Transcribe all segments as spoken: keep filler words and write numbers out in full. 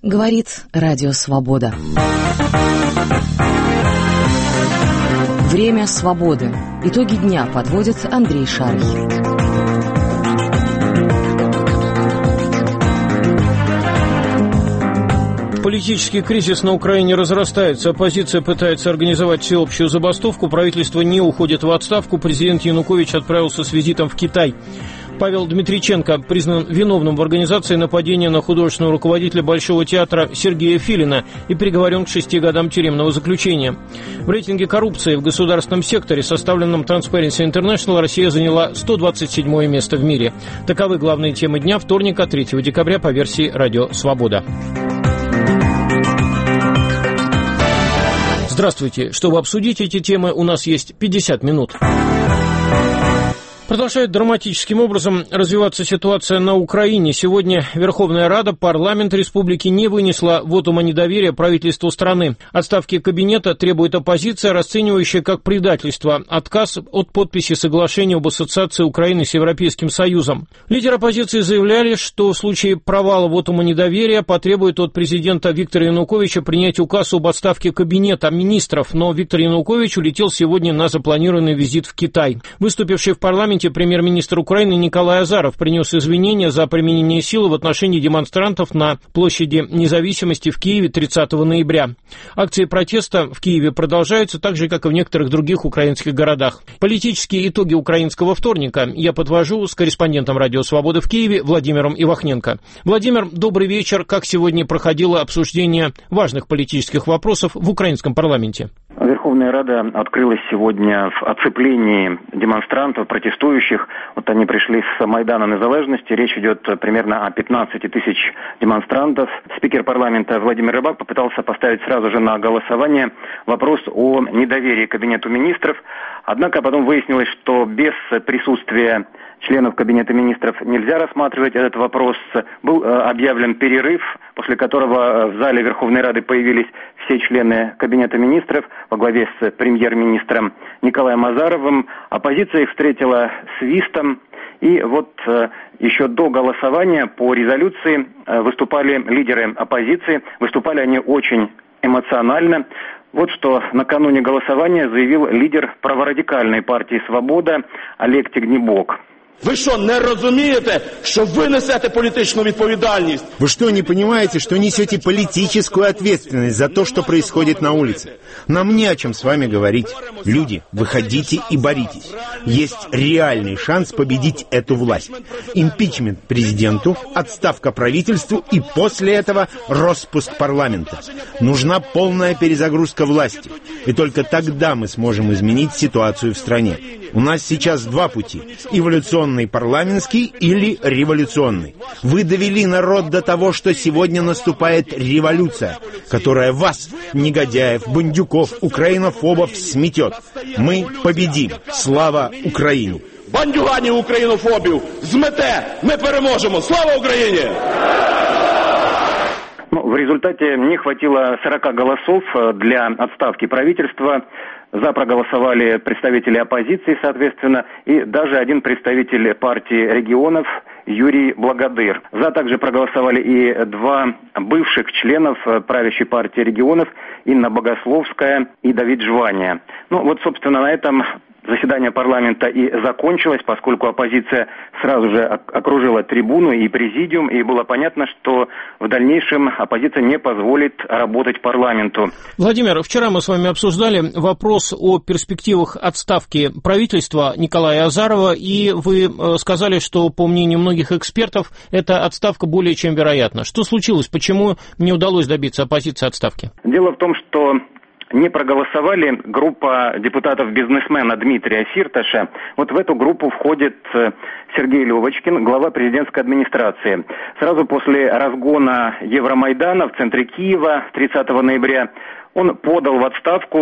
Говорит Радио Свобода. Время свободы. Итоги дня подводит Андрей Шарый. Политический кризис на Украине разрастается. Оппозиция пытается организовать всеобщую забастовку. Правительство не уходит в отставку. Президент Янукович отправился с визитом в Китай. Павел Дмитриченко признан виновным в организации нападения на художественного руководителя Большого театра Сергея Филина и приговорен к шести годам тюремного заключения. В рейтинге коррупции в государственном секторе, составленном Transparency International, Россия заняла сто двадцать седьмое место в мире. Таковы главные темы дня вторника, третьего декабря по версии Радио Свобода. Здравствуйте. Чтобы обсудить эти темы, у нас есть пятьдесят минут. Продолжает драматическим образом развиваться ситуация на Украине. Сегодня Верховная Рада, парламент республики не вынесла вотума недоверия правительству страны. Отставки кабинета требует оппозиция, расценивающая как предательство отказ от подписи соглашения об ассоциации Украины с Европейским Союзом. Лидеры оппозиции заявляли, что в случае провала вотума недоверия потребует от президента Виктора Януковича принять указ об отставке кабинета министров. Но Виктор Янукович улетел сегодня на запланированный визит в Китай. Выступивший в парламенте премьер-министр Украины Николай Азаров принес извинения за применение силы в отношении демонстрантов на площади Независимости в Киеве тридцатого ноября. Акции протеста в Киеве продолжаются, так же, как и в некоторых других украинских городах. Политические итоги украинского вторника я подвожу с корреспондентом Радио Свободы в Киеве Владимиром Ивахненко. Владимир, добрый вечер. Как сегодня проходило обсуждение важных политических вопросов в украинском парламенте? Верховная Рада открылась сегодня в оцеплении демонстрантов, протестующих. Вот они пришли с Майдана Незалежности. Речь идет примерно о пятнадцати тысяч демонстрантов. Спикер парламента Владимир Рыбак попытался поставить сразу же на голосование вопрос о недоверии Кабинету министров. Однако потом выяснилось, что без присутствия членов Кабинета министров нельзя рассматривать этот вопрос. Был объявлен перерыв, после которого в зале Верховной Рады появились все члены Кабинета министров во главе с премьер-министром Николаем Азаровым. Оппозиция их встретила свистом. И вот э, еще до голосования по резолюции э, выступали лидеры оппозиции. Выступали они очень эмоционально. Вот что накануне голосования заявил лидер праворадикальной партии «Свобода» Олег Тягнебок. Ви що, не розумієте, що ви несете політичну відповідальність? Вы что, не понимаете, что несете политическую ответственность за то, что происходит на улице? Нам не о чем с вами говорить. Люди, выходите и боритесь. Есть реальный шанс победить эту власть. Импичмент президенту, отставка правительству и после этого распуск парламента. Нужна полная перезагрузка власти. И только тогда мы сможем изменить ситуацию в стране. У нас сейчас два пути. Эволюционный парламентский или революционный. Вы довели народ до того, что сегодня наступает революция, которая вас, негодяев, бандюков, украинофобов, сметет. Мы победим. Слава Украине! Бандюганів українофобів змете! Ми переможемо! Слава Україні! Ну, в результате не хватило сорока голосов для отставки правительства. За проголосовали представители оппозиции, соответственно, и даже один представитель партии регионов Юрий Благодыр. За также проголосовали и два бывших членов правящей партии регионов Инна Богословская и Давид Жвания. Ну вот, собственно, на этом заседание парламента и закончилось, поскольку оппозиция сразу же окружила трибуну и президиум, и было понятно, что в дальнейшем оппозиция не позволит работать парламенту. Владимир, вчера мы с вами обсуждали вопрос о перспективах отставки правительства Николая Азарова, и вы сказали, что, по мнению многих экспертов, эта отставка более чем вероятна. Что случилось? Почему не удалось добиться оппозиции отставки? Дело в том, что не проголосовали группа депутатов-бизнесмена Дмитрия Фирташа. Вот в эту группу входит Сергей Левочкин, глава президентской администрации. Сразу после разгона Евромайдана в центре Киева тридцатого ноября он подал в отставку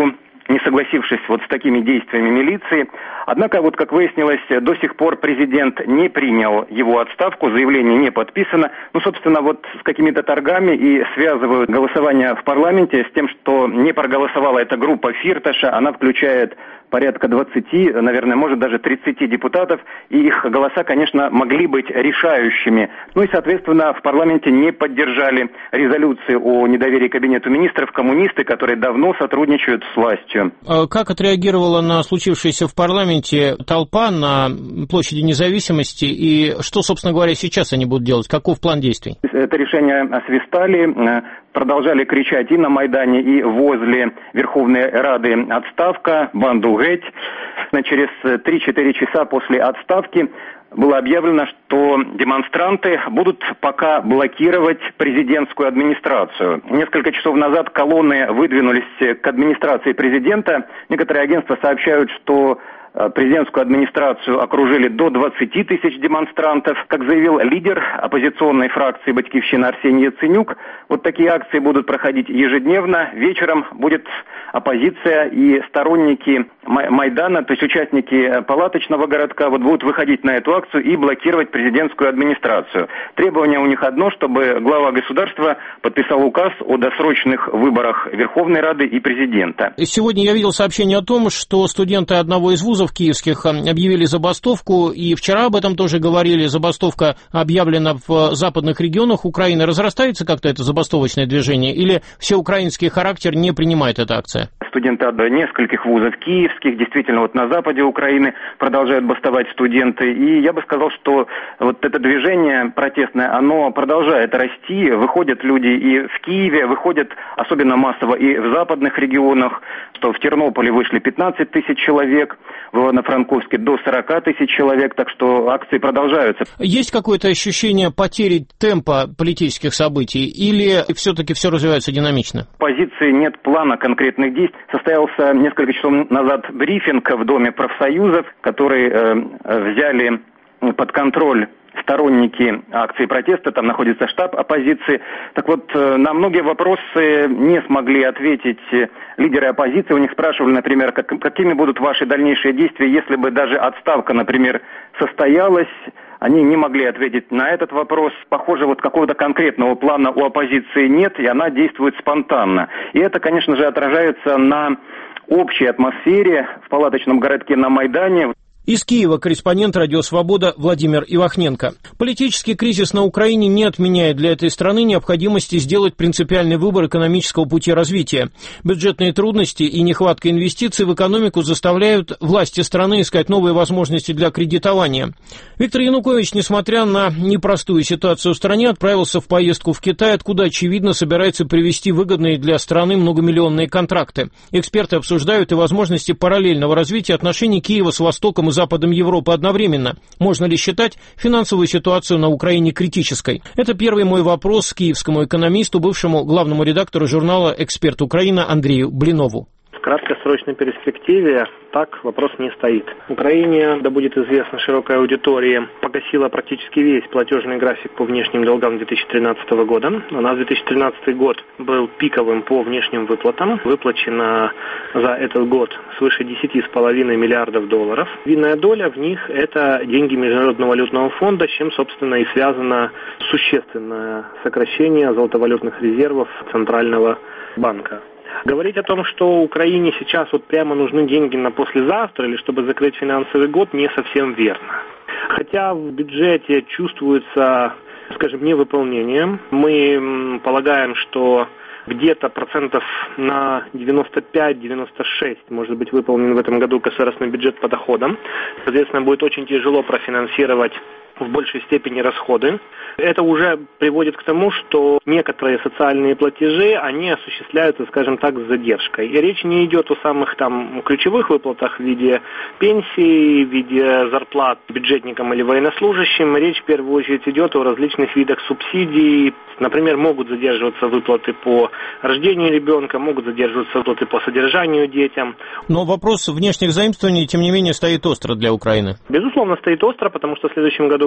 не согласившись вот с такими действиями милиции. Однако, вот как выяснилось, до сих пор президент не принял его отставку, заявление не подписано. Ну, собственно, вот с какими-то торгами и связывают голосование в парламенте с тем, что не проголосовала эта группа Фирташа. Она включает порядка двадцати, наверное, может даже тридцати депутатов, и их голоса, конечно, могли быть решающими. Ну и, соответственно, в парламенте не поддержали резолюции о недоверии кабинету министров коммунисты, которые давно сотрудничают с властью. Как отреагировала на случившееся в парламенте толпа на площади Независимости, и что, собственно говоря, сейчас они будут делать? Каков план действий? Это решение освистали, продолжали кричать и на Майдане, и возле Верховной Рады «Отставка», «Банду геть». Через три-четыре часа после отставки было объявлено, что демонстранты будут пока блокировать президентскую администрацию. Несколько часов назад колонны выдвинулись к администрации президента. Некоторые агентства сообщают, что президентскую администрацию окружили до двадцати тысяч демонстрантов. Как заявил лидер оппозиционной фракции «Батькивщина» Арсений Яценюк, вот такие акции будут проходить ежедневно. Вечером будет оппозиция и сторонники Майдана, то есть участники палаточного городка, вот будут выходить на эту акцию и блокировать президентскую администрацию. Требование у них одно, чтобы глава государства подписал указ о досрочных выборах Верховной Рады и президента. Сегодня я видел сообщение о том, что студенты одного из вузов киевских объявили забастовку, и вчера об этом тоже говорили. Забастовка объявлена в западных регионах Украины. Разрастается как-то это забастовочное движение, или всеукраинский характер не принимает эта акция? Студенты от нескольких вузов киевских, действительно, вот на западе Украины продолжают бастовать студенты. И я бы сказал, что вот это движение протестное, оно продолжает расти. Выходят люди и в Киеве, выходят особенно массово и в западных регионах, что в Тернополе вышли пятнадцать тысяч человек, в Ивано-Франковске до сорока тысяч человек, так что акции продолжаются. Есть какое-то ощущение потери темпа политических событий, или все-таки все развивается динамично? В позиции нет плана конкретных действий. Состоялся несколько часов назад брифинг в Доме профсоюзов, который э, взяли под контроль сторонники акции протеста, там находится штаб оппозиции. Так вот, на многие вопросы не смогли ответить лидеры оппозиции. У них спрашивали, например, как, какими будут ваши дальнейшие действия, если бы даже отставка, например, состоялась. Они не могли ответить на этот вопрос. Похоже, вот какого-то конкретного плана у оппозиции нет, и она действует спонтанно. И это, конечно же, отражается на общей атмосфере в палаточном городке на Майдане. Из Киева корреспондент «Радио Свобода» Владимир Ивахненко. Политический кризис на Украине не отменяет для этой страны необходимости сделать принципиальный выбор экономического пути развития. Бюджетные трудности и нехватка инвестиций в экономику заставляют власти страны искать новые возможности для кредитования. Виктор Янукович, несмотря на непростую ситуацию в стране, отправился в поездку в Китай, откуда, очевидно, собирается привести выгодные для страны многомиллионные контракты. Эксперты обсуждают и возможности параллельного развития отношений Киева с Востоком и Западом Европы одновременно. Можно ли считать финансовую ситуацию на Украине критической? Это первый мой вопрос киевскому экономисту, бывшему главному редактору журнала «Эксперт Украина» Андрею Блинову. В краткосрочной перспективе так вопрос не стоит. Украине, да будет известно широкой аудитории, погасила практически весь платежный график по внешним долгам две тысячи тринадцатого года. У нас две тысячи тринадцатый год был пиковым по внешним выплатам. Выплачено за этот год свыше десять с половиной миллиардов долларов. Видная доля в них – это деньги Международного валютного фонда, с чем, собственно, и связано существенное сокращение золотовалютных резервов Центрального банка. Говорить о том, что Украине сейчас вот прямо нужны деньги на послезавтра или чтобы закрыть финансовый год, не совсем верно. Хотя в бюджете чувствуется, скажем, невыполнение. Мы полагаем, что где-то процентов на девяносто пять - девяносто шесть может быть выполнен в этом году государственный бюджет по доходам. Соответственно, будет очень тяжело профинансировать в большей степени расходы. Это уже приводит к тому, что некоторые социальные платежи, они осуществляются, скажем так, с задержкой. И речь не идет о самых там ключевых выплатах в виде пенсий, в виде зарплат бюджетникам или военнослужащим. Речь в первую очередь идет о различных видах субсидий. Например, могут задерживаться выплаты по рождению ребенка, могут задерживаться выплаты по содержанию детям. Но вопрос внешних заимствований, тем не менее, стоит остро для Украины. Безусловно, стоит остро, потому что в следующем году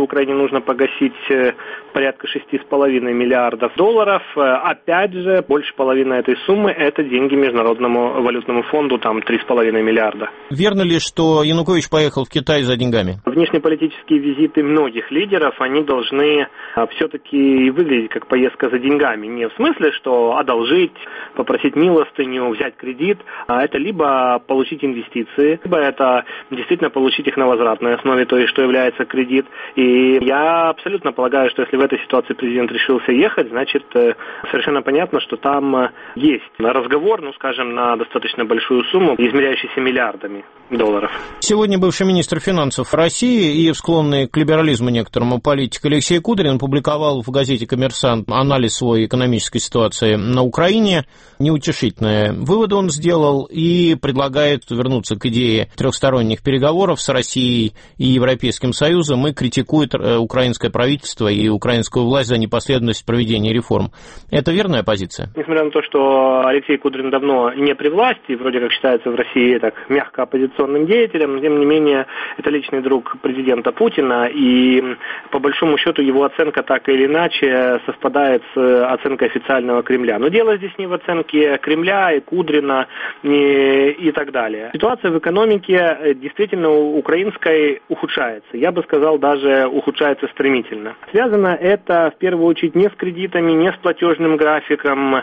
Украине нужно погасить порядка шести с половиной миллиардов долларов. Опять же, больше половины этой суммы – это деньги Международному валютному фонду, там три с половиной миллиарда. Верно ли, что Янукович поехал в Китай за деньгами? Внешнеполитические визиты многих лидеров, они должны все-таки выглядеть как поездка за деньгами. Не в смысле, что одолжить, попросить милостыню, взять кредит, а это либо получить инвестиции, либо это действительно получить их на возвратной основе, то есть что является кредит. И я абсолютно полагаю, что если в этой ситуации президент решился ехать, значит совершенно понятно, что там есть разговор, ну скажем, на достаточно большую сумму, измеряющуюся миллиардами долларов. Сегодня бывший министр финансов России и склонный к либерализму некоторому политик Алексей Кудрин публиковал в газете «Коммерсант» анализ своей экономической ситуации на Украине. Неутешительные выводы он сделал и предлагает вернуться к идее трехсторонних переговоров с Россией и Европейским Союзом и критикует украинское правительство и украинскую власть за непоследовательность проведения реформ. Это верная позиция? Несмотря на то, что Алексей Кудрин давно не при власти, вроде как считается в России так мягко оппозиционным деятелем, но тем не менее это личный друг президента Путина, и по большому счету его оценка так или иначе совпадает с оценкой официального Кремля. Но дело здесь не в оценке Кремля и Кудрина и, и так далее. Ситуация в экономике действительно украинской ухудшается. Я бы сказал, даже ухудшается стремительно. Связано это в первую очередь не с кредитами, не с платежным графиком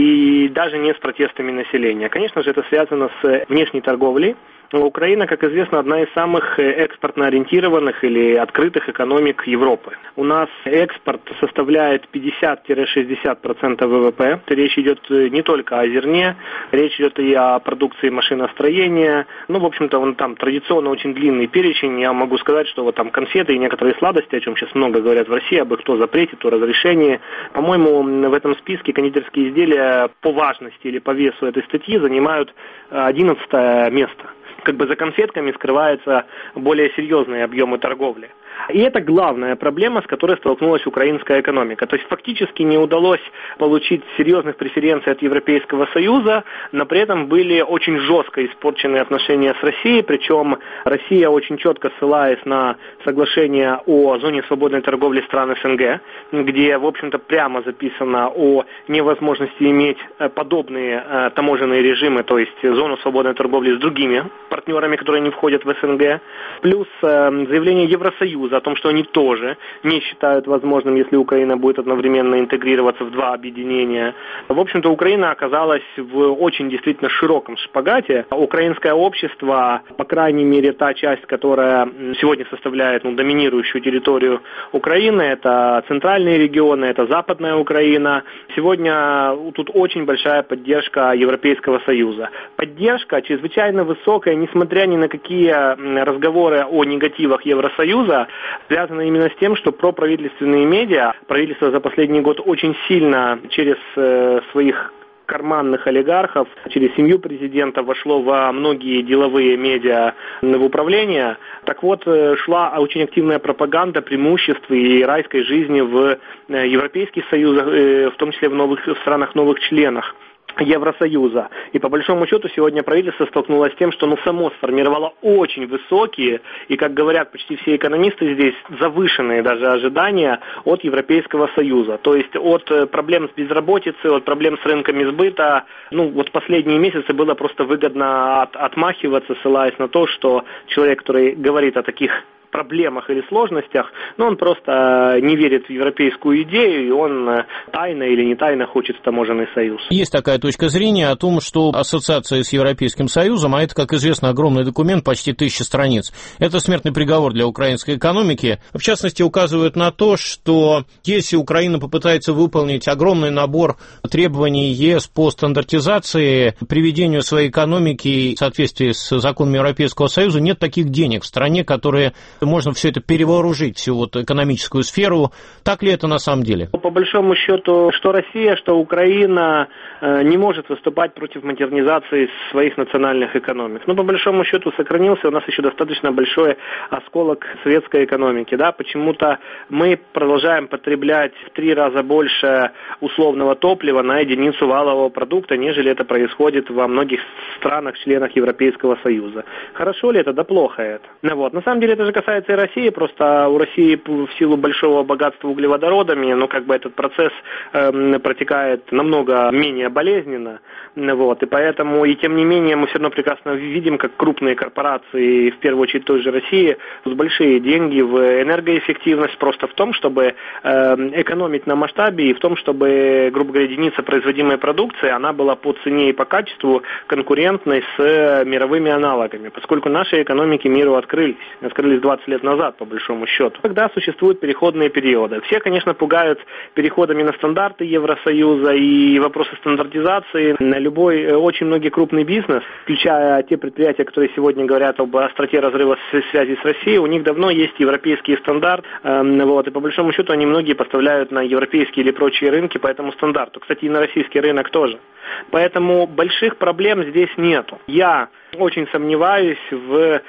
и даже не с протестами населения. Конечно же, это связано с внешней торговлей. Украина, как известно, одна из самых экспортно ориентированных или открытых экономик Европы. У нас экспорт составляет пятьдесят-шестьдесят процентов ВВП. Речь идет не только о зерне, речь идет и о продукции машиностроения. Ну, в общем-то, он там традиционно очень длинный перечень. Я могу сказать, что вот там конфеты и некоторые сладости, о чем сейчас много говорят в России, об их то запрете, то разрешении. По-моему, в этом списке кондитерские изделия по важности или по весу этой статьи занимают одиннадцатое место. Как бы за конфетками скрываются более серьезные объемы торговли. И это главная проблема, с которой столкнулась украинская экономика. То есть фактически не удалось получить серьезных преференций от Европейского Союза, но при этом были очень жестко испорчены отношения с Россией, причем Россия очень четко ссылаясь на соглашение о зоне свободной торговли стран СНГ, где, в общем-то, прямо записано о невозможности иметь подобные таможенные режимы, то есть зону свободной торговли с другими партнерами, которые не входят в СНГ, плюс заявление Евросоюза о том, что они тоже не считают возможным, если Украина будет одновременно интегрироваться в два объединения. В общем-то, Украина оказалась в очень действительно широком шпагате. Украинское общество, по крайней мере, та часть, которая сегодня составляет ну, доминирующую территорию Украины, это центральные регионы, это Западная Украина. Сегодня тут очень большая поддержка Европейского Союза. Поддержка чрезвычайно высокая, несмотря ни на какие разговоры о негативах Евросоюза, связано именно с тем, что проправительственные медиа, правительство за последний год очень сильно через э, своих карманных олигархов, через семью президента вошло во многие деловые медиа в управление. Так вот, шла очень активная пропаганда преимуществ и райской жизни в Европейский Союз, в том числе в новых в странах новых членах Евросоюза. И по большому счету сегодня правительство столкнулось с тем, что оно само сформировало очень высокие и, как говорят почти все экономисты здесь, завышенные даже ожидания от Европейского Союза. То есть от проблем с безработицей, от проблем с рынками сбыта, ну вот последние месяцы было просто выгодно от, отмахиваться, ссылаясь на то, что человек, который говорит о таких проблемах или сложностях, но он просто не верит в европейскую идею, и он тайно или не тайно хочет в таможенный союз. Есть такая точка зрения о том, что ассоциация с Европейским Союзом, а это, как известно, огромный документ, почти тысяча страниц, это смертный приговор для украинской экономики. В частности, указывают на то, что если Украина попытается выполнить огромный набор требований ЕС по стандартизации, приведению своей экономики в соответствии с законами Европейского Союза, нет таких денег в стране, которые можно все это перевооружить, всю вот экономическую сферу. Так ли это на самом деле? По большому счету, что Россия, что Украина э, не может выступать против модернизации своих национальных экономик. Но по большому счету сохранился у нас еще достаточно большой осколок советской экономики. Да? Почему-то мы продолжаем потреблять в три раза больше условного топлива на единицу валового продукта, нежели это происходит во многих странах-членах Европейского Союза. Хорошо ли это? Да плохо это. Ну, вот. На самом деле это же касается касается и России, просто у России в силу большого богатства углеводородами, ну, как бы этот процесс э, протекает намного менее болезненно, вот, и поэтому, и тем не менее, мы все равно прекрасно видим, как крупные корпорации, в первую очередь той же России, с большие деньги в энергоэффективность, просто в том, чтобы э, экономить на масштабе и в том, чтобы, грубо говоря, единица производимой продукции, она была по цене и по качеству конкурентной с мировыми аналогами, поскольку наши экономики миру открылись, открылись двадцать лет назад, по большому счету. Когда существуют переходные периоды. Все, конечно, пугают переходами на стандарты Евросоюза и вопросы стандартизации. Любой, очень многие крупный бизнес, включая те предприятия, которые сегодня говорят об остроте разрыва связи с Россией, у них давно есть европейские стандарты, вот, и по большому счету они многие поставляют на европейские или прочие рынки по этому стандарту. Кстати, и на российский рынок тоже. Поэтому больших проблем здесь нету. Я очень сомневаюсь в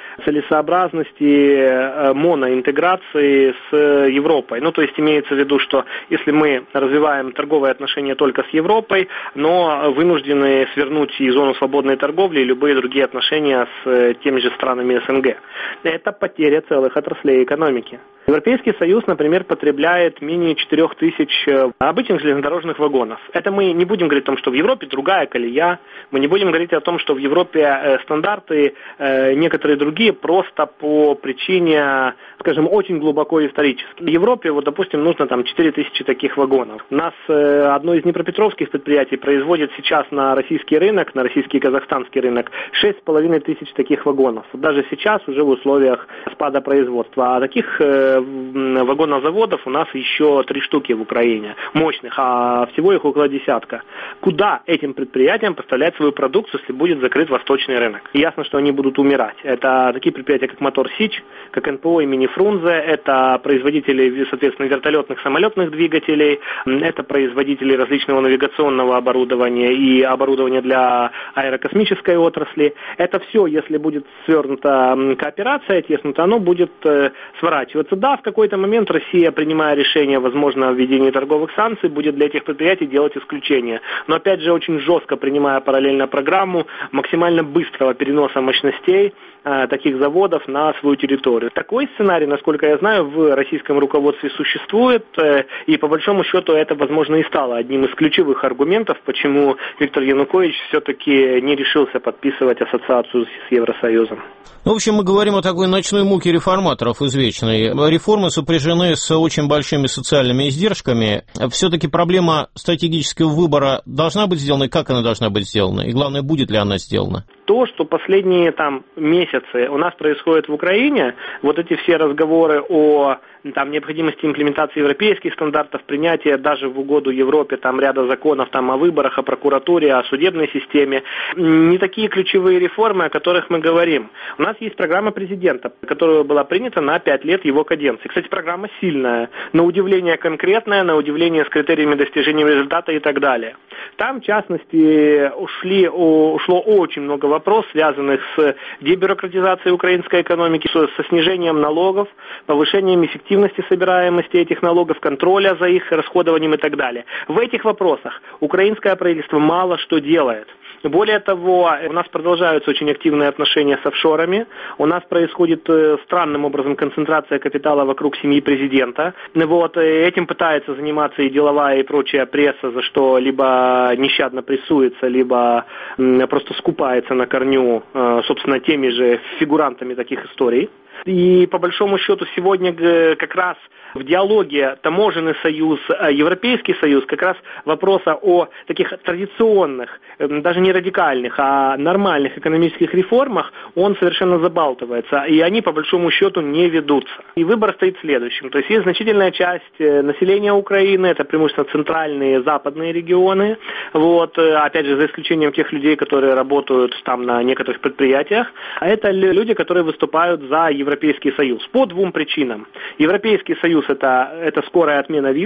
целесообразности моноинтеграции с Европой. Ну, то есть имеется в виду, что если мы развиваем торговые отношения только с Европой, но вынуждены свернуть и зону свободной торговли, и любые другие отношения с теми же странами СНГ. Это потеря целых отраслей экономики. Европейский Союз, например, потребляет менее четырех тысяч обычных железнодорожных вагонов. Это мы не будем говорить о том, что в Европе другая колея, мы не будем говорить о том, что в Европе стандарты некоторые другие просто по причине, скажем, очень глубоко исторически. В Европе, вот, допустим, нужно там четыре тысячи таких вагонов. У нас одно из днепропетровских предприятий производит сейчас на российский рынок, на российский и казахстанский рынок шесть с половиной тысяч таких вагонов. Даже сейчас уже в условиях спада производства. А таких вагонозаводов у нас еще три штуки в Украине, мощных, а всего их около десятка. Куда этим предприятиям поставлять свою продукцию, если будет закрыт восточный рынок? И ясно, что они будут умирать. Это такие предприятия, как Мотор Сич, как эн пэ о имени Фрунзе, это производители, соответственно, вертолетных, самолетных двигателей, это производители различного навигационного оборудования и оборудования для аэрокосмической отрасли. Это все, если будет свернута кооперация, теснута, оно будет сворачиваться. Да, в какой-то момент Россия, принимая решение, возможно, о введении торговых санкций, будет для этих предприятий делать исключение. Но, опять же, очень жестко принимая параллельно программу максимально быстрого переноса мощностей э, таких заводов на свою территорию. Такой сценарий, насколько я знаю, в российском руководстве существует, э, и по большому счету это, возможно, и стало одним из ключевых аргументов, почему Виктор Янукович все-таки не решился подписывать ассоциацию с Евросоюзом. Ну, в общем, мы говорим о такой ночной муке реформаторов извечной. Реформы сопряжены с очень большими социальными издержками. Все-таки проблема стратегического выбора должна быть сделана, и как она должна быть сделана? И главное, будет ли она сделана? То, что последние там месяцы у нас происходит в Украине, вот эти все разговоры о там, необходимости имплементации европейских стандартов, принятия даже в угоду Европе там, ряда законов там, о выборах, о прокуратуре, о судебной системе, не такие ключевые реформы, о которых мы говорим. У нас есть программа президента, которая была принята на пять лет его каденции. Кстати, программа сильная, на удивление конкретная, на удивление с критериями достижения результата и так далее. Там, в частности, ушли, ушло очень много вопросов, связанных с дебюрократизацией украинской экономики, со снижением налогов, повышением эффективности собираемости этих налогов, контроля за их расходованием и так далее. В этих вопросах украинское правительство мало что делает. Более того, у нас продолжаются очень активные отношения с офшорами. У нас происходит странным образом концентрация капитала вокруг семьи президента. Вот, этим пытается заниматься и деловая, и прочая пресса, за что либо нещадно прессуется, либо просто скупается на корню, собственно, теми же фигурантами таких историй. И по большому счету сегодня как раз в диалоге таможенный союз, Европейский союз, как раз вопроса о таких традиционных, даже не радикальных, а нормальных экономических реформах, он совершенно забалтывается, и они по большому счету не ведутся. И выбор стоит следующим. То есть есть значительная часть населения Украины, это преимущественно центральные, западные регионы, вот, опять же, за исключением тех людей, которые работают там на некоторых предприятиях, а это люди, которые выступают за Европейский союз по двум причинам. Европейский союз это, это скорая отмена виз,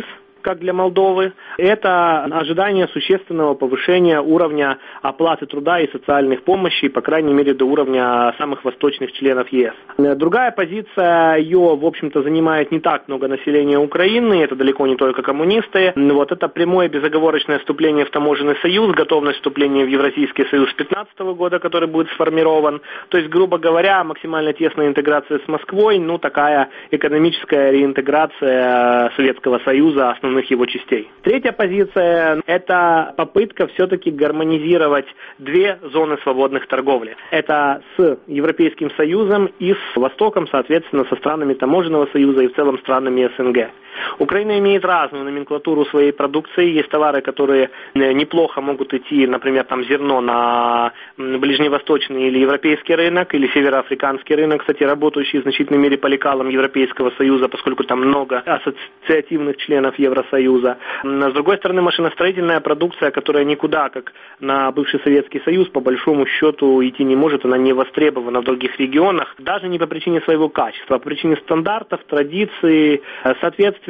как для Молдовы. Это ожидание существенного повышения уровня оплаты труда и социальных помощи, по крайней мере, до уровня самых восточных членов ЕС. Другая позиция, ее, в общем-то, занимает не так много населения Украины, это далеко не только коммунисты. Вот это прямое безоговорочное вступление в таможенный союз, готовность вступления в Евразийский союз две тысячи пятнадцатого года, который будет сформирован. То есть, грубо говоря, максимально тесная интеграция с Москвой, ну, такая экономическая реинтеграция Советского Союза, основных его частей. Третья позиция – это попытка все-таки гармонизировать две зоны свободных торговли. Это с Европейским Союзом и с Востоком, соответственно, со странами Таможенного союза и в целом странами СНГ. Украина имеет разную номенклатуру своей продукции. Есть товары, которые неплохо могут идти, например, там зерно на ближневосточный или европейский рынок, или североафриканский рынок, кстати, работающий в значительной мере по лекалам Европейского Союза, поскольку там много ассоциативных членов Евросоюза. С другой стороны, машиностроительная продукция, которая никуда, как на бывший Советский Союз, по большому счету идти не может, она не востребована в других регионах, даже не по причине своего качества, а по причине стандартов, традиций, соответственно,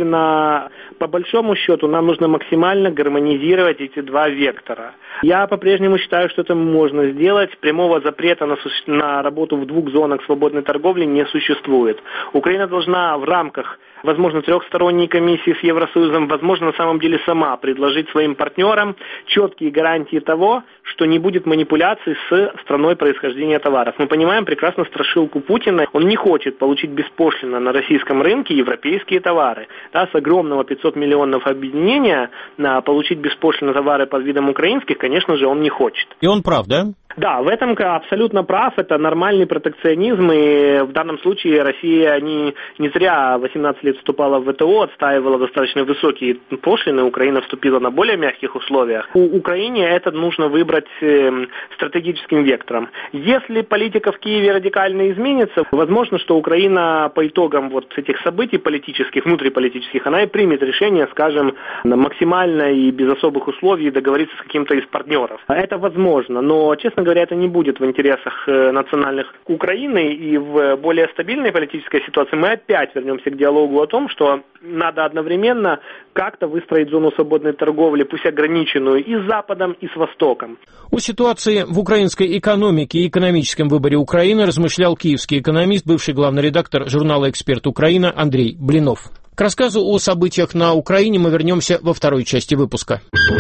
по большому счету, нам нужно максимально гармонизировать эти два вектора. Я по-прежнему считаю, что это можно сделать. Прямого запрета на, су- на работу в двух зонах свободной торговли не существует. Украина должна в рамках, возможно, трехсторонней комиссии с Евросоюзом, возможно, на самом деле сама предложить своим партнерам четкие гарантии того, что не будет манипуляций с страной происхождения товаров. Мы понимаем прекрасно страшилку Путина. Он не хочет получить беспошлино на российском рынке европейские товары. Да, с огромного пятьсот миллионов объединения на получить беспошлино товары под видом украинских, конечно же, он не хочет. И он прав, да? Да, в этом абсолютно прав. Это нормальный протекционизм, и в данном случае Россия не, не зря восемнадцать лет вступала в ВТО, отстаивала достаточно высокие пошлины, Украина вступила на более мягких условиях. У Украине это нужно выбрать э, стратегическим вектором. Если политика в Киеве радикально изменится, возможно, что Украина по итогам вот этих событий политических, внутриполитических, она и примет решение, скажем, максимально и без особых условий договориться с каким-то из партнеров. Это возможно, но, честно говоря, это не будет в интересах национальных Украины, и в более стабильной политической ситуации мы опять вернемся к диалогу о том, что надо одновременно как-то выстроить зону свободной торговли, пусть ограниченную и с Западом, и с Востоком. О ситуации в украинской экономике и экономическом выборе Украины размышлял киевский экономист, бывший главный редактор журнала «Эксперт Украина» Андрей Блинов. К рассказу о событиях на Украине мы вернемся во второй части выпуска.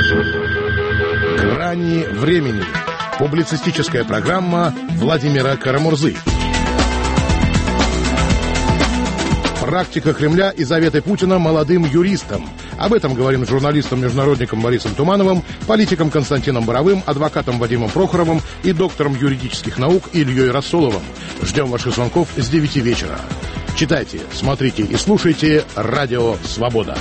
«Грани времени». Публицистическая программа Владимира Карамурзы. Практика Кремля и заветы Путина молодым юристам. Об этом говорим с журналистом-международником Борисом Тумановым, политиком Константином Боровым, адвокатом Вадимом Прохоровым и доктором юридических наук Ильей Рассоловым. Ждем ваших звонков с девяти вечера. Читайте, смотрите и слушайте «Радио Свобода».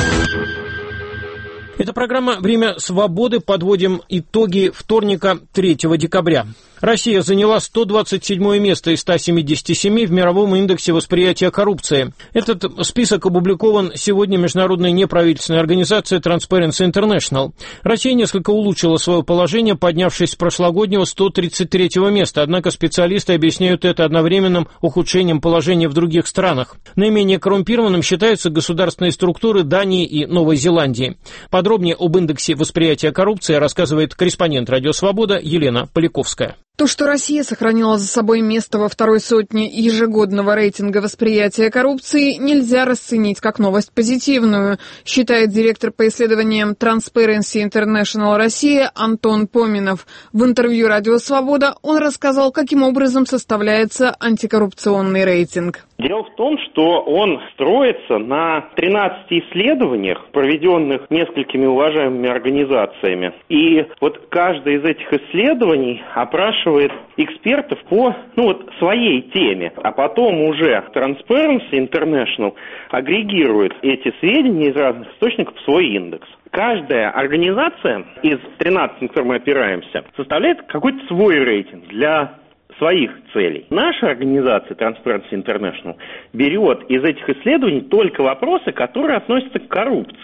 Это программа «Время свободы». Подводим итоги вторника, третьего декабря. Россия заняла сто двадцать седьмое место из ста семидесяти семи в мировом индексе восприятия коррупции. Этот список опубликован сегодня международной неправительственной организацией Transparency International. Россия несколько улучшила свое положение, поднявшись с прошлогоднего сто тридцать третьего места, однако специалисты объясняют это одновременным ухудшением положения в других странах. Наименее коррумпированным считаются государственные структуры Дании и Новой Зеландии. Подробнее об индексе восприятия коррупции рассказывает корреспондент «Радио Свобода» Елена Поляковская. То, что Россия сохранила за собой место во второй сотне ежегодного рейтинга восприятия коррупции, нельзя расценить как новость позитивную, считает директор по исследованиям Transparency International Россия Антон Поминов. В интервью «Радио Свобода» он рассказал, каким образом составляется антикоррупционный рейтинг. Дело в том, что он строится на тринадцати исследованиях, проведенных несколькими уважаемыми организациями. И вот каждое из этих исследований опрашивает экспертов по ну, вот, своей теме. А потом уже Transparency International агрегирует эти сведения из разных источников в свой индекс. Каждая организация из тринадцати, на которые мы опираемся, составляет какой-то свой рейтинг для своих целей. Наша организация Transparency International берет из этих исследований только вопросы, которые относятся к коррупции.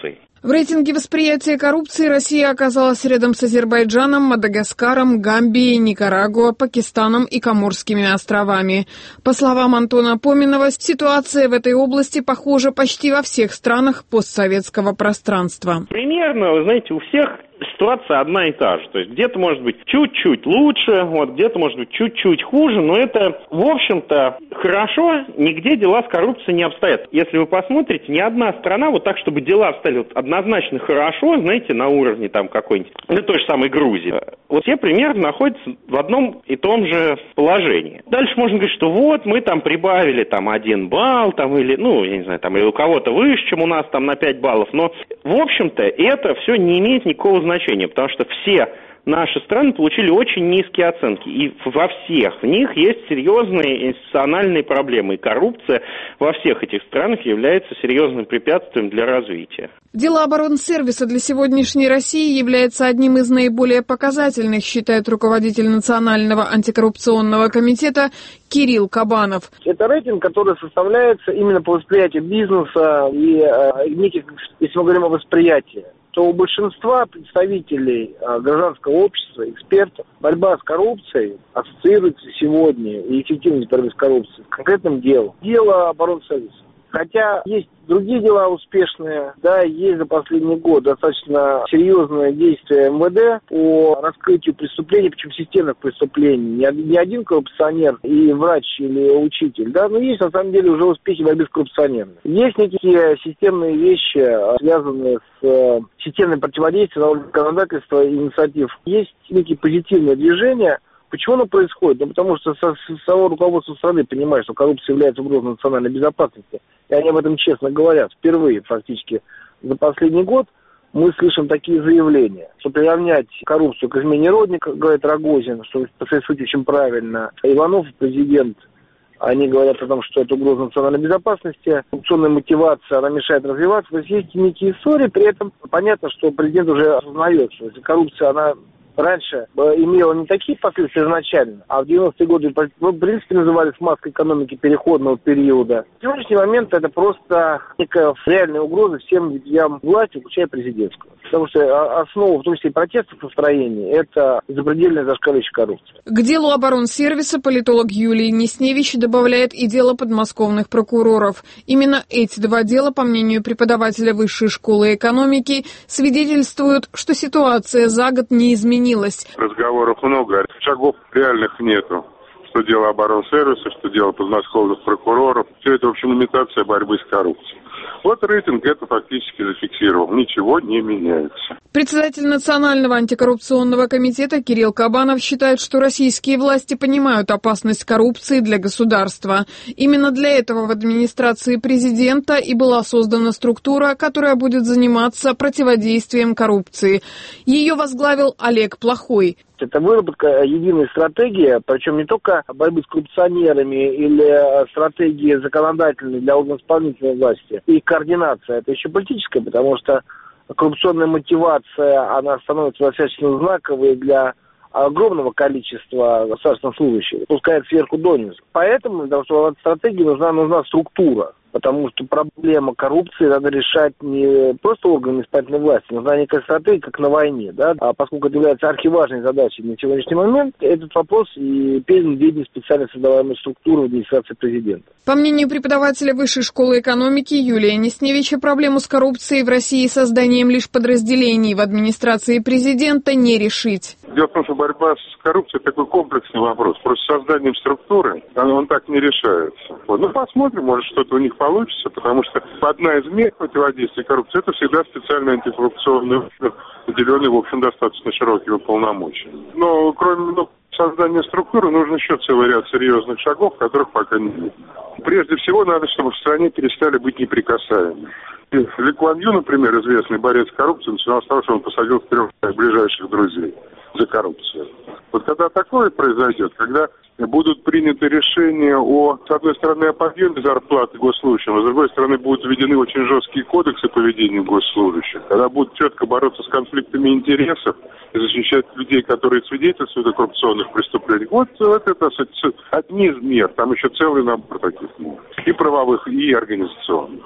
В рейтинге восприятия коррупции Россия оказалась рядом с Азербайджаном, Мадагаскаром, Гамбией, Никарагуа, Пакистаном и Коморскими островами. По словам Антона Поминова, ситуация в этой области похожа почти во всех странах постсоветского пространства. Примерно, вы знаете, у всех ситуация одна и та же. То есть где-то может быть чуть-чуть лучше, вот где-то может быть чуть-чуть хуже, но это, в общем-то, хорошо, нигде дела с коррупцией не обстоят. Если вы посмотрите, ни одна страна вот так, чтобы дела обстояли вот однозначно хорошо, знаете, на уровне там какой-нибудь, ну, той же самой Грузии, вот все примерно находятся в одном и том же положении. Дальше можно говорить, что вот мы там прибавили там один балл, там или, ну, я не знаю, там или у кого-то выше, чем у нас там на пять баллов, но, в общем-то, это все не имеет никакого значения, потому что все наши страны получили очень низкие оценки, и во всех в них есть серьезные институциональные проблемы, и коррупция во всех этих странах является серьезным препятствием для развития. Дело оборонсервиса для сегодняшней России является одним из наиболее показательных, считает руководитель Национального антикоррупционного комитета Кирилл Кабанов. Это рейтинг, который составляется именно по восприятию бизнеса и э, неких, если мы говорим о восприятии, то у большинства представителей э, гражданского общества, экспертов, борьба с коррупцией ассоциируется сегодня и эффективность борьбы с коррупцией с конкретным делом. Дело оборонсервиса. Хотя есть другие дела успешные, да, есть за последний год достаточно серьезное действие эм вэ дэ по раскрытию преступлений, причем системных преступлений. Не один коррупционер и врач или учитель, да, но есть на самом деле уже успехи в борьбе с коррупционерами. Есть некие системные вещи, связанные с системным противодействием на уровне законодательства и инициатив. Есть некие позитивные движения. Почему оно происходит? Ну, потому что со, со самого руководства страны понимает, что коррупция является угрозой национальной безопасности. И они об этом честно говорят. Впервые фактически за последний год мы слышим такие заявления, что приравнять коррупцию к измене родника, говорит Рогозин, что, по своей сути, очень правильно. Иванов, президент, они говорят о том, что это угроза национальной безопасности, коррупционная мотивация, она мешает развиваться. То есть есть некие истории, при этом понятно, что президент уже осознает, что если коррупция, она раньше имела не такие последствия изначально, а в девяностые годы, ну, в принципе, назывались маской экономики переходного периода. В сегодняшний момент это просто некая реальная угроза всем ветвям власти, включая президентскую. Потому что основа, в том числе и протестных настроений, это запредельная зашкаливающая коррупция. К делу оборонсервиса политолог Юлий Несневич добавляет и дело подмосковных прокуроров. Именно эти два дела, по мнению преподавателя Высшей школы экономики, свидетельствуют, что ситуация за год не изменилась. Разговоров много, шагов реальных нету. Что дело оборонсервиса, что дело подмосковных прокуроров. Все это, в общем, имитация борьбы с коррупцией. Вот рейтинг это фактически зафиксировал. Ничего не меняется. Председатель Национального антикоррупционного комитета Кирилл Кабанов считает, что российские власти понимают опасность коррупции для государства. Именно для этого в администрации президента и была создана структура, которая будет заниматься противодействием коррупции. Ее возглавил Олег Плохой. Это выработка единой стратегии, причем не только борьбы с коррупционерами или стратегии законодательной для органов исполнительной власти и координация. Это еще политическая, потому что коррупционная мотивация, она становится достаточно знаковой для огромного количества государственных служащих, пускает сверху донизу. Поэтому для того, чтобы в стратегии нужна, нужна структура. Потому что проблема коррупции надо решать не просто органами исполнительной власти, нужна некая стратегия, как на войне, да, а поскольку это является архиважной задачей на сегодняшний момент, этот вопрос и передан в ведение специально создаваемой структуры в администрации президента. По мнению преподавателя Высшей школы экономики Юлия Несневича, проблему с коррупцией в России созданием лишь подразделений в администрации президента не решить. Дело в том, что борьба с коррупцией – такой комплексный вопрос. Просто созданием структуры он так не решается. Вот. Ну, посмотрим, может, что-то у них получится, потому что одна из мер противодействия коррупции – это всегда специальный антикоррупционный орган, наделенный, в общем, достаточно широкими полномочиями. Но кроме ну, создания структуры нужен еще целый ряд серьезных шагов, которых пока нет. Прежде всего, надо, чтобы в стране перестали быть неприкасаемыми. Ли Куан Ю, например, известный борец с коррупцией, начинал с того, что он посадил трех ближайших друзей за коррупцию. Вот когда такое произойдет, когда будут приняты решения о, с одной стороны, о подъеме зарплаты госслужащим, а с другой стороны, будут введены очень жесткие кодексы поведения госслужащих, когда будут четко бороться с конфликтами интересов и защищать людей, которые свидетельствуют о коррупционных преступлениях. Вот, вот это одни из мер, там еще целый набор таких мер, и правовых, и организационных.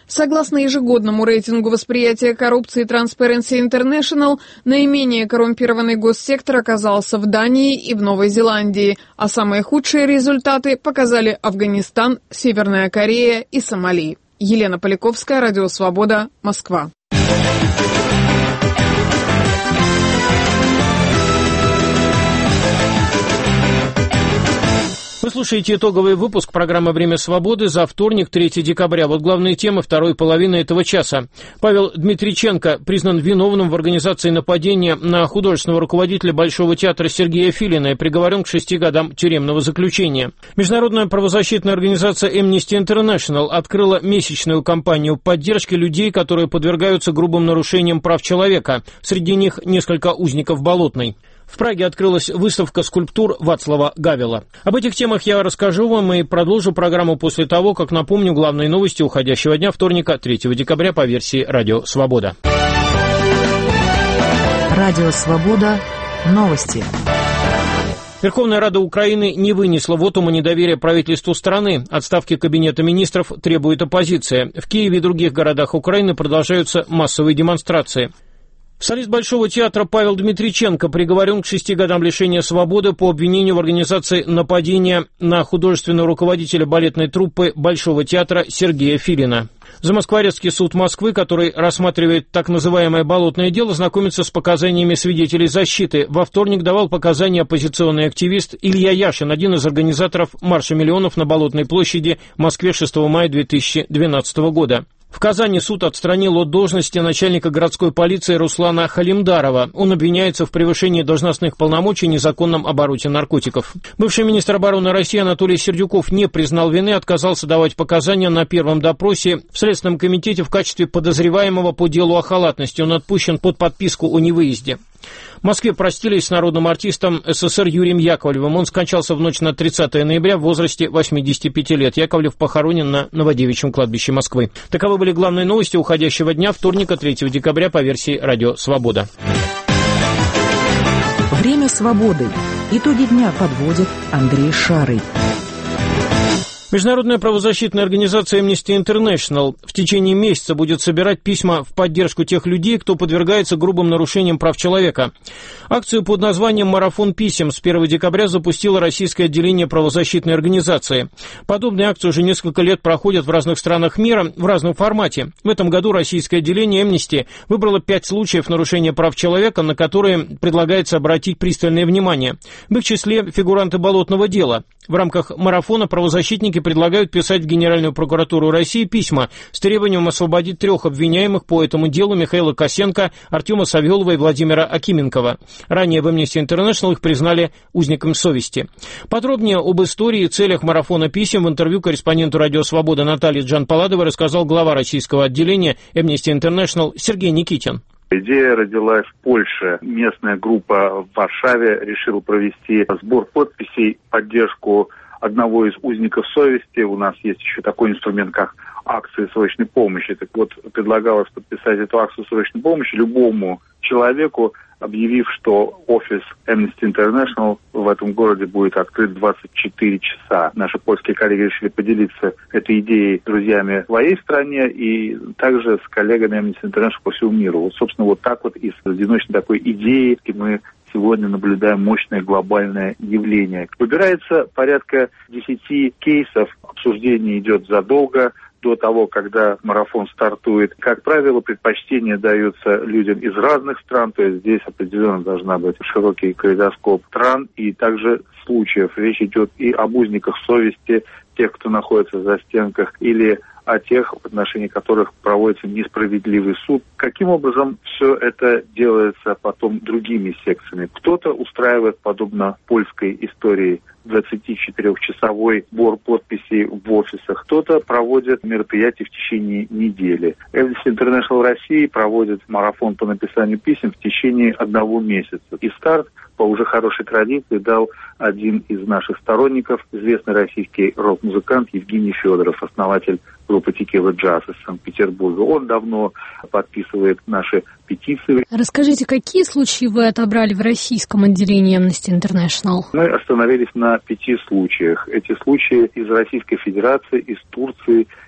Согласно ежегодному рейтингу восприятия коррупции Transparency International, наименее коррумпированный госсектор оказался в Дании и в Новой Зеландии, а самые худшие результаты показали Афганистан, Северная Корея и Сомали. Елена Поляковская, Радио Свобода, Москва. Вы слушаете итоговый выпуск программы «Время свободы» за вторник, третьего декабря. Вот главные темы второй половины этого часа. Павел Дмитриченко признан виновным в организации нападения на художественного руководителя Большого театра Сергея Филина и приговорен к шести годам тюремного заключения. Международная правозащитная организация Amnesty International открыла месячную кампанию поддержки людей, которые подвергаются грубым нарушениям прав человека. Среди них несколько узников Болотной. В Праге открылась выставка скульптур Вацлава Гавела. Об этих темах я расскажу вам и продолжу программу после того, как напомню главные новости уходящего дня вторника, третьего декабря по версии «Радио Свобода». Радио Свобода. Новости. Верховная Рада Украины не вынесла вотума недоверия правительству страны. Отставки Кабинета министров требует оппозиция. В Киеве и других городах Украины продолжаются массовые демонстрации. Солист Большого театра Павел Дмитриченко приговорен к шести годам лишения свободы по обвинению в организации нападения на художественного руководителя балетной труппы Большого театра Сергея Филина. Замоскворецкий суд Москвы, который рассматривает так называемое «болотное дело», знакомится с показаниями свидетелей защиты. Во вторник давал показания оппозиционный активист Илья Яшин, один из организаторов марша миллионов на Болотной площади в Москве шестого мая две тысячи двенадцатого года. В Казани суд отстранил от должности начальника городской полиции Руслана Халимдарова. Он обвиняется в превышении должностных полномочий и незаконном обороте наркотиков. Бывший министр обороны России Анатолий Сердюков не признал вины, отказался давать показания на первом допросе в Следственном комитете в качестве подозреваемого по делу о халатности. Он отпущен под подписку о невыезде. В Москве простились с народным артистом СССР Юрием Яковлевым. Он скончался в ночь на тридцатое ноября в возрасте восьмидесяти пяти лет. Яковлев похоронен на Новодевичьем кладбище Москвы. Таковы были главные новости уходящего дня вторника, третьего декабря по версии «Радио Свобода». Время свободы. Итоги дня подводит Андрей Шарый. Международная правозащитная организация Amnesty International в течение месяца будет собирать письма в поддержку тех людей, кто подвергается грубым нарушениям прав человека. Акцию под названием «Марафон писем» с первого декабря запустило российское отделение правозащитной организации. Подобные акции уже несколько лет проходят в разных странах мира в разном формате. В этом году российское отделение Amnesty выбрало пять случаев нарушения прав человека, на которые предлагается обратить пристальное внимание. В их числе фигуранты болотного дела. В рамках марафона правозащитники предлагают писать в Генеральную прокуратуру России письма с требованием освободить трех обвиняемых по этому делу: Михаила Косенко, Артема Савелова и Владимира Акименкова. Ранее в Amnesty International их признали узниками совести. Подробнее об истории и целях марафона писем в интервью корреспонденту «Радио Свобода» Наталье Джанпаладовой рассказал глава российского отделения Amnesty International Сергей Никитин. Идея родилась в Польше. Местная группа в Варшаве решила провести сбор подписей в поддержку одного из узников совести. У нас есть еще такой инструмент, как акции срочной помощи. Так вот, предлагалось подписать эту акцию срочной помощи любому человеку, объявив, что офис Amnesty International в этом городе будет открыт двадцать четыре часа. Наши польские коллеги решили поделиться этой идеей с друзьями в своей стране и также с коллегами Amnesty International по всему миру. Вот, собственно, вот так вот из одиночной такой идеи мы сегодня наблюдаем мощное глобальное явление. Выбирается порядка десяти кейсов, обсуждение идет задолго до того, когда марафон стартует. Как правило, предпочтения даются людям из разных стран, то есть здесь определенно должна быть широкий калейдоскоп стран и также случаев. Речь идет и об узниках совести, тех, кто находится в застенках, или о тех, в отношении которых проводится несправедливый суд. Каким образом все это делается потом другими секциями? Кто-то устраивает, подобно польской истории, двадцатичетырёхчасовой сбор подписей в офисах. Кто-то проводит мероприятия в течение недели. Amnesty International России проводит марафон по написанию писем в течение одного месяца. И старт по уже хорошей традиции дал один из наших сторонников, известный российский рок-музыкант Евгений Федоров, основатель группы Текила Джаз из Санкт-Петербурга. Он давно подписывает наши петиции. Расскажите, какие случаи вы отобрали в российском отделении Amnesty International? Мы остановились на пяти случаях. Эти случаи из Российской Федерации, из Турции,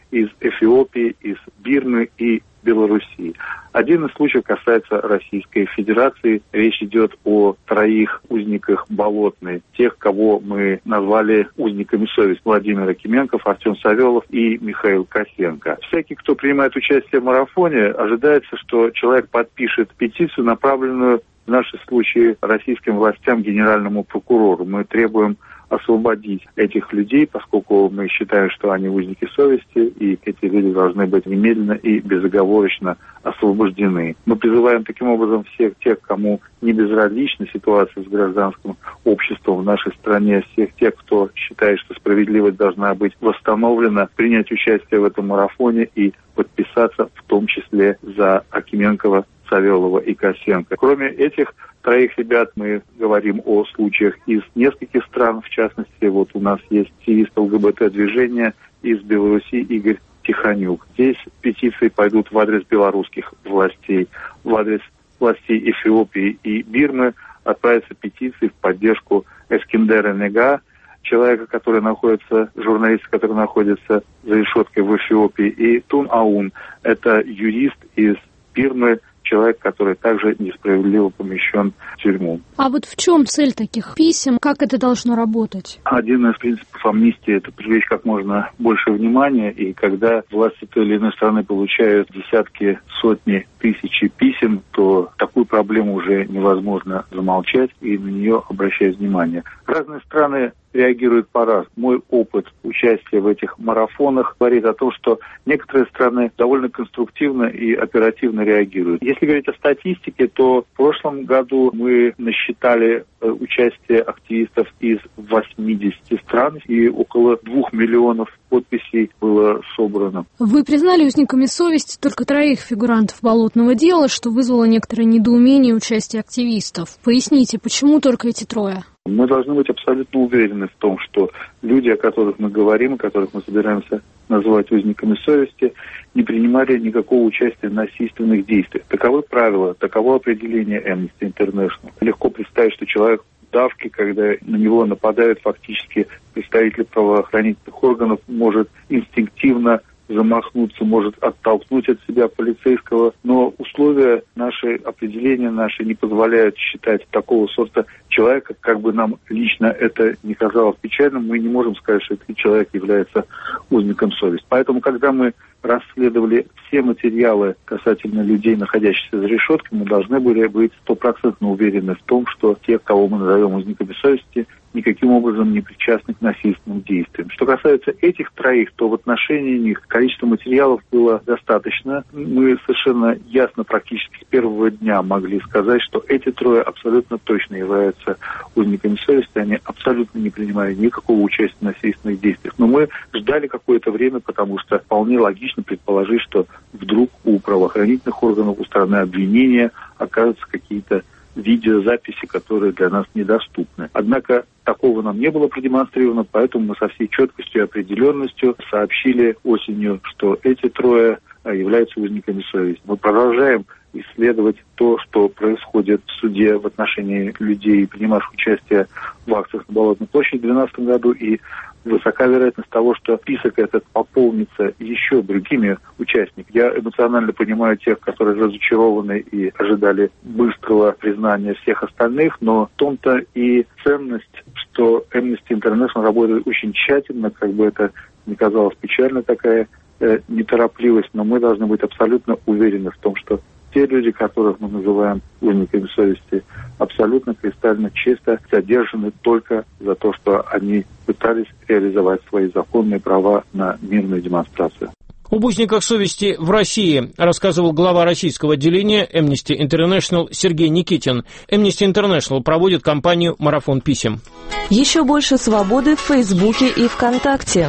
из Эфиопии, из Бирмы и Белоруссии. Один из случаев касается Российской Федерации. Речь идет о троих узниках Болотной, тех, кого мы назвали узниками совести: Владимир Акименков, Артем Савелов и Михаил Косенко. Всякий, кто принимает участие в марафоне, ожидается, что человек подпишет петицию, направленную в нашем случае российским властям, генеральному прокурору. Мы требуем освободить этих людей, поскольку мы считаем, что они узники совести, и эти люди должны быть немедленно и безоговорочно освобождены. Мы призываем таким образом всех тех, кому не безразлична ситуация с гражданским обществом в нашей стране, всех тех, кто считает, что справедливость должна быть восстановлена, принять участие в этом марафоне и подписаться в том числе за Акименкова, Савелова и Косенко. Кроме этих троих ребят, мы говорим о случаях из нескольких стран. В частности, вот у нас есть активист ЛГБТ-движения из Беларуси Игорь Тихонюк. Здесь петиции пойдут в адрес белорусских властей. В адрес властей Эфиопии и Бирмы отправятся петиции в поддержку Эскендера Нега, человека, который находится, журналиста, который находится за решеткой в Эфиопии, и Тун Аун. Это юрист из Бирмы, человек, который также несправедливо помещен в тюрьму. А вот в чем цель таких писем? Как это должно работать? Один из принципов амнистии – это привлечь как можно больше внимания, и когда власти той или иной страны получают десятки, сотни, тысячи писем, то такую проблему уже невозможно замолчать, и на нее обращать внимание. Разные страны реагируют по-разному. Мой опыт участия в этих марафонах говорит о том, что некоторые страны довольно конструктивно и оперативно реагируют. Если говорить о статистике, то в прошлом году мы насчитали участие активистов из восьмидесяти стран, и около двух миллионов подписей было собрано. Вы признали узниками совести только троих фигурантов болотного дела, что вызвало некоторое недоумение участия активистов. Поясните, почему только эти трое? Мы должны быть абсолютно уверены в том, что люди, о которых мы говорим, которых мы собираемся называть узниками совести, не принимали никакого участия в насильственных действиях. Таковы правила, таково определение Amnesty International. Легко представить, что человек в давке, когда на него нападают фактически представитель правоохранительных органов, может инстинктивно замахнуться, может оттолкнуть от себя полицейского, но условия наши, определения наши не позволяют считать такого сорта человека, как бы нам лично это не казалось печальным, мы не можем сказать, что этот человек является узником совести. Поэтому, когда мы расследовали все материалы касательно людей, находящихся за решеткой, мы должны были быть стопроцентно уверены в том, что те, кого мы назовем узниками совести, никаким образом не причастны к насильственным действиям. Что касается этих троих, то в отношении них количество материалов было достаточно. Мы совершенно ясно практически с первого дня могли сказать, что эти трое абсолютно точно являются узниками совести, они абсолютно не принимали никакого участия в насильственных действиях. Но мы ждали какое-то время, потому что вполне логично предположить, что вдруг у правоохранительных органов, у стороны обвинения окажутся какие-то видеозаписи, которые для нас недоступны. Однако такого нам не было продемонстрировано, поэтому мы со всей четкостью и определенностью сообщили осенью, что эти трое являются узниками совести. Мы продолжаем исследовать то, что происходит в суде в отношении людей, принимавших участие в акциях на Болотной площади в две тысячи двенадцатом году, и высока вероятность того, что список этот пополнится еще другими участниками. Я эмоционально понимаю тех, которые разочарованы и ожидали быстрого признания всех остальных, но в том-то и ценность, что Amnesty International работает очень тщательно, как бы это ни казалось печально, такая э, неторопливость, но мы должны быть абсолютно уверены в том, что те люди, которых мы называем узниками совести, абсолютно кристально чисто задержаны только за то, что они пытались реализовать свои законные права на мирную демонстрацию. Об узниках совести в России рассказывал глава российского отделения Amnesty International Сергей Никитин. Amnesty International проводит кампанию «Марафон писем». Еще больше свободы в Фейсбуке и ВКонтакте.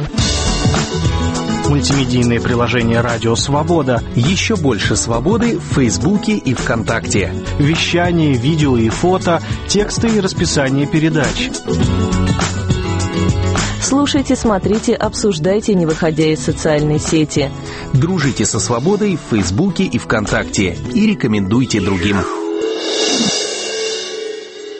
Мультимедийное приложение «Радио Свобода». Еще больше свободы в Фейсбуке и ВКонтакте. Вещание, видео и фото, тексты и расписание передач. Слушайте, смотрите, обсуждайте, не выходя из социальной сети. Дружите со свободой в Фейсбуке и ВКонтакте. И рекомендуйте другим.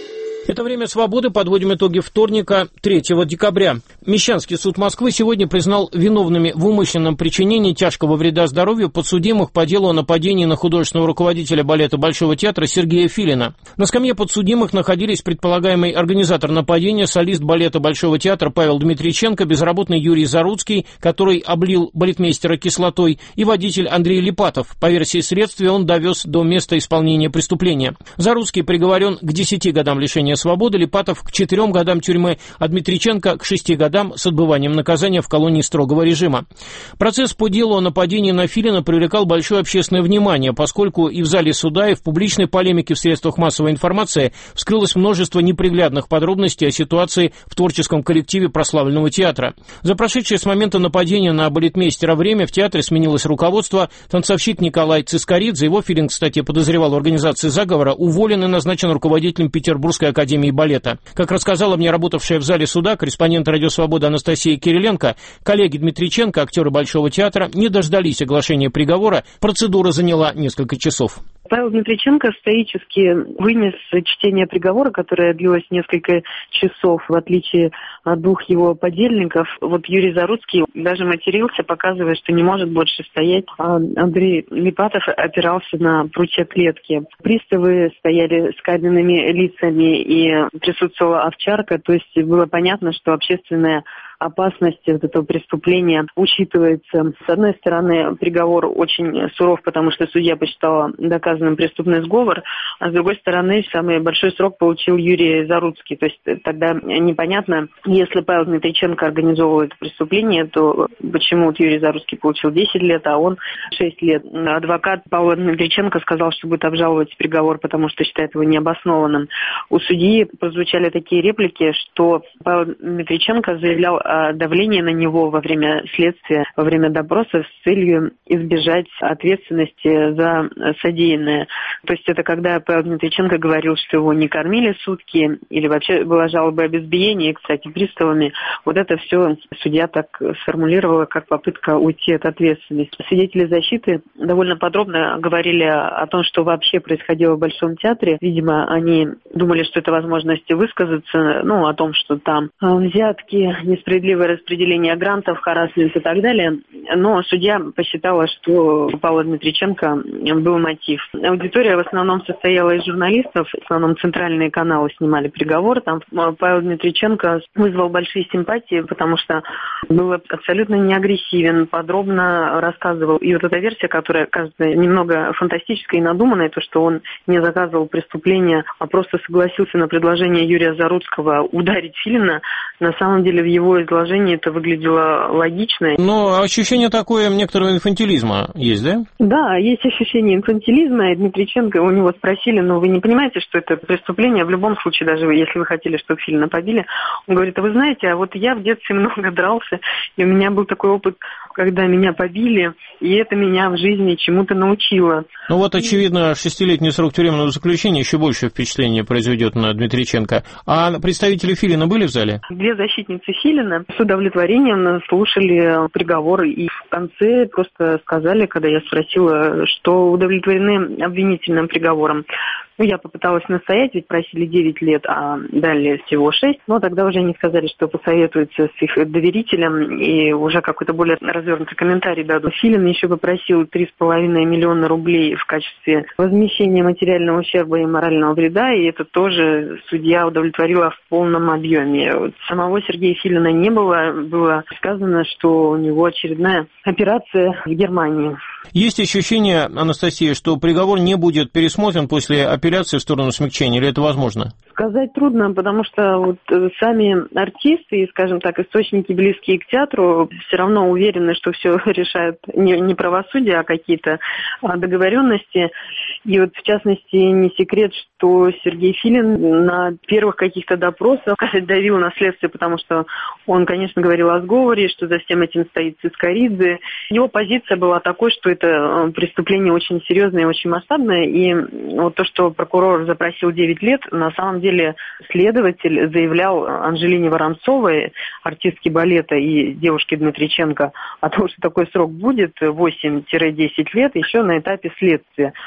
Это «Время свободы». Подводим итоги вторника, третьего декабря. Мещанский суд Москвы сегодня признал виновными в умышленном причинении тяжкого вреда здоровью подсудимых по делу о нападении на художественного руководителя балета Большого театра Сергея Филина. На скамье подсудимых находились предполагаемый организатор нападения, солист балета Большого театра Павел Дмитриченко, безработный Юрий Заруцкий, который облил балетмейстера кислотой, и водитель Андрей Липатов. По версии следствия, он довез до места исполнения преступления. Заруцкий приговорен к десяти годам лишения свободы, Липатов к четырем годам тюрьмы, а Дмитриченко к шести годам с отбыванием наказания в колонии строгого режима. Процесс по делу о нападении на Филина привлекал большое общественное внимание, поскольку и в зале суда, и в публичной полемике в средствах массовой информации вскрылось множество неприглядных подробностей о ситуации в творческом коллективе прославленного театра. За прошедшее с момента нападения на балетмейстера время в театре сменилось руководство. Танцовщик Николай Цискоридзе, его Филин, кстати, подозревал в организации заговора, уволен и назначен руководителем Петербургской академии балета. Как рассказала мне работавшая в зале суда корреспондент «Радио Свобода» Анастасия Кириленко, коллеги Дмитриченко, актеры Большого театра, не дождались оглашения приговора. Процедура заняла несколько часов. Павел Дмитриченко стоически вынес чтение приговора, которое длилось несколько часов, в отличие от двух его подельников. Вот Юрий Заруцкий даже матерился, показывая, что не может больше стоять. А Андрей Липатов опирался на прутья клетки. Приставы стояли с каменными лицами, и присутствовала овчарка. То есть было понятно, что общественная опасность вот этого преступления учитывается. С одной стороны, приговор очень суров, потому что судья посчитала доказанным преступный сговор, а с другой стороны, самый большой срок получил Юрий Заруцкий. То есть тогда непонятно, если Павел Дмитриченко организовывал это преступление, то почему вот Юрий Заруцкий получил десять лет, а он шесть лет. Адвокат Павла Дмитриченко сказал, что будет обжаловать приговор, потому что считает его необоснованным. У судьи прозвучали такие реплики, что Павел Дмитриченко заявлял о давлении на него во время следствия, во время допроса с целью избежать ответственности за содеянное. То есть это когда Павел Дмитриченко говорил, что его не кормили сутки, или вообще была жалоба об избиении, кстати, приставами. Вот это все судья так сформулировала, как попытка уйти от ответственности. Свидетели защиты довольно подробно говорили о том, что вообще происходило в Большом театре. Видимо, они думали, что это возможность высказаться, ну, о том, что там взятки, несправедливые справедливое распределение грантов, харассмент и так далее. Но судья посчитала, что у Павла Дмитриченко был мотив. Аудитория в основном состояла из журналистов, в основном центральные каналы снимали приговор. Там Павел Дмитриченко вызвал большие симпатии, потому что был абсолютно не агрессивен, подробно рассказывал. И вот эта версия, которая кажется немного фантастической и надуманной, то, что он не заказывал преступления, а просто согласился на предложение Юрия Заруцкого ударить Филина, на самом деле в его изложении это выглядело логично. Но ощущение такое некоторого инфантилизма есть, да? Да, есть ощущение инфантилизма. И Дмитриченко, у него спросили, но вы не понимаете, что это преступление? В любом случае, даже если вы хотели, чтобы Филина побили. Он говорит, а вы знаете, а вот я в детстве много дрался, и у меня был такой опыт, когда меня побили, и это меня в жизни чему-то научило. Ну вот, очевидно, шестилетний срок тюремного заключения еще больше впечатления произведет на Дмитриченко. А представители Филина были в зале? Две защитницы Филина с удовлетворением слушали приговор, и в конце просто сказали, когда я спросила, что удовлетворены обвинительным приговором. Ну, я попыталась настоять, ведь просили девять лет, а дали всего шесть. Но тогда уже они сказали, что посоветуются с их доверителем и уже какой-то более развернутый комментарий дадут. Филин еще попросил три с половиной миллиона рублей в качестве возмещения материального ущерба и морального вреда, и это тоже судья удовлетворила в полном объеме. Самого Сергея Филина не было. Было сказано, что у него очередная операция в Германии. Есть ощущение, Анастасия, что приговор не будет пересмотрен после апелляции в сторону смягчения, или это возможно? Сказать трудно, потому что вот сами артисты и, скажем так, источники, близкие к театру, все равно уверены, что все решает не, не правосудие, а какие-то договоренности. И вот, в частности, не секрет, что Сергей Филин на первых каких-то допросах давил на следствие, потому что он, конечно, говорил о сговоре, что за всем этим стоит Цискоридзе. Его позиция была такой, что это преступление очень серьезное и очень масштабное, и вот то, что прокурор запросил девять лет, на самом деле следователь заявлял Анжелине Воронцовой, артистке балета, и девушке Дмитриченко, о том, что такой срок будет восемь-десять лет еще на этапе следствия. Можно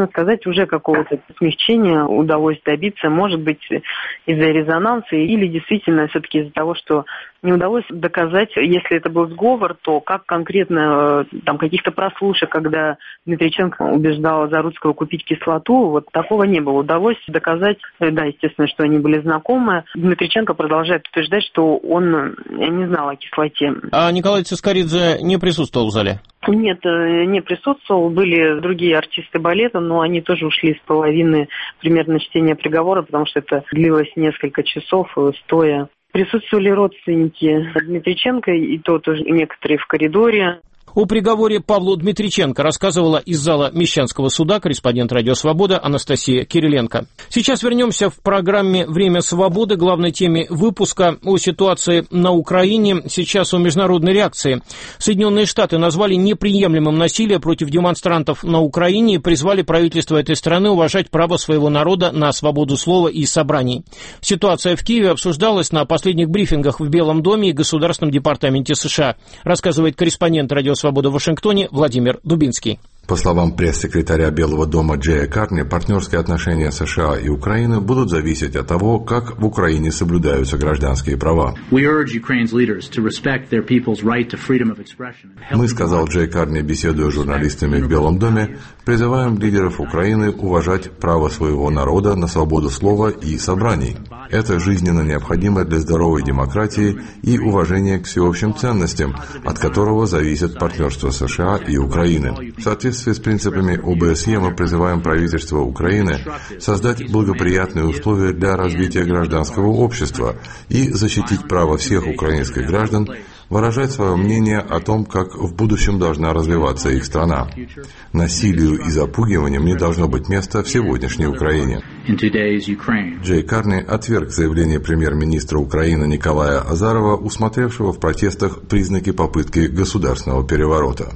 сказать, уже какого-то смягчения удалось добиться, может быть, из-за резонанса или действительно все-таки из-за того, что не удалось доказать, если это был сговор, то как конкретно, там, каких-то прослушек, когда Дмитриченко убеждал Заруцкого купить кислоту, вот такого не было. Удалось доказать, да, естественно, что они были знакомы. Дмитриченко продолжает утверждать, что он не знал о кислоте. А Николай Цискоридзе не присутствовал в зале? Нет, не присутствовал. Были другие артисты балета, но они тоже ушли с половины примерно чтения приговора, потому что это длилось несколько часов стоя. Присутствовали родственники Дмитриченко, и то тоже некоторые в коридоре. О приговоре Павлу Дмитриченко рассказывала из зала Мещанского суда корреспондент «Радио Свобода» Анастасия Кириленко. Сейчас вернемся в программе «Время свободы» к главной теме выпуска о ситуации на Украине. Сейчас о международной реакции. Соединенные Штаты назвали неприемлемым насилие против демонстрантов на Украине и призвали правительство этой страны уважать право своего народа на свободу слова и собраний. Ситуация в Киеве обсуждалась на последних брифингах в Белом доме и Государственном департаменте США, рассказывает корреспондент «Радио Свобода» в Вашингтоне Владимир Дубинский. По словам пресс-секретаря Белого дома Джея Карни, партнерские отношения США и Украины будут зависеть от того, как в Украине соблюдаются гражданские права. Мы, сказал Джей Карни, беседуя с журналистами в Белом доме, призываем лидеров Украины уважать право своего народа на свободу слова и собраний. Это жизненно необходимо для здоровой демократии и уважения к всеобщим ценностям, от которого зависит партнерство США и Украины. В соответствии с принципами О Бэ Эс Е мы призываем правительство Украины создать благоприятные условия для развития гражданского общества и защитить право всех украинских граждан выражать свое мнение о том, как в будущем должна развиваться их страна. Насилию и запугиванием не должно быть места в сегодняшней Украине. Джей Карни отверг заявление премьер-министра Украины Николая Азарова, усмотревшего в протестах признаки попытки государственного переворота.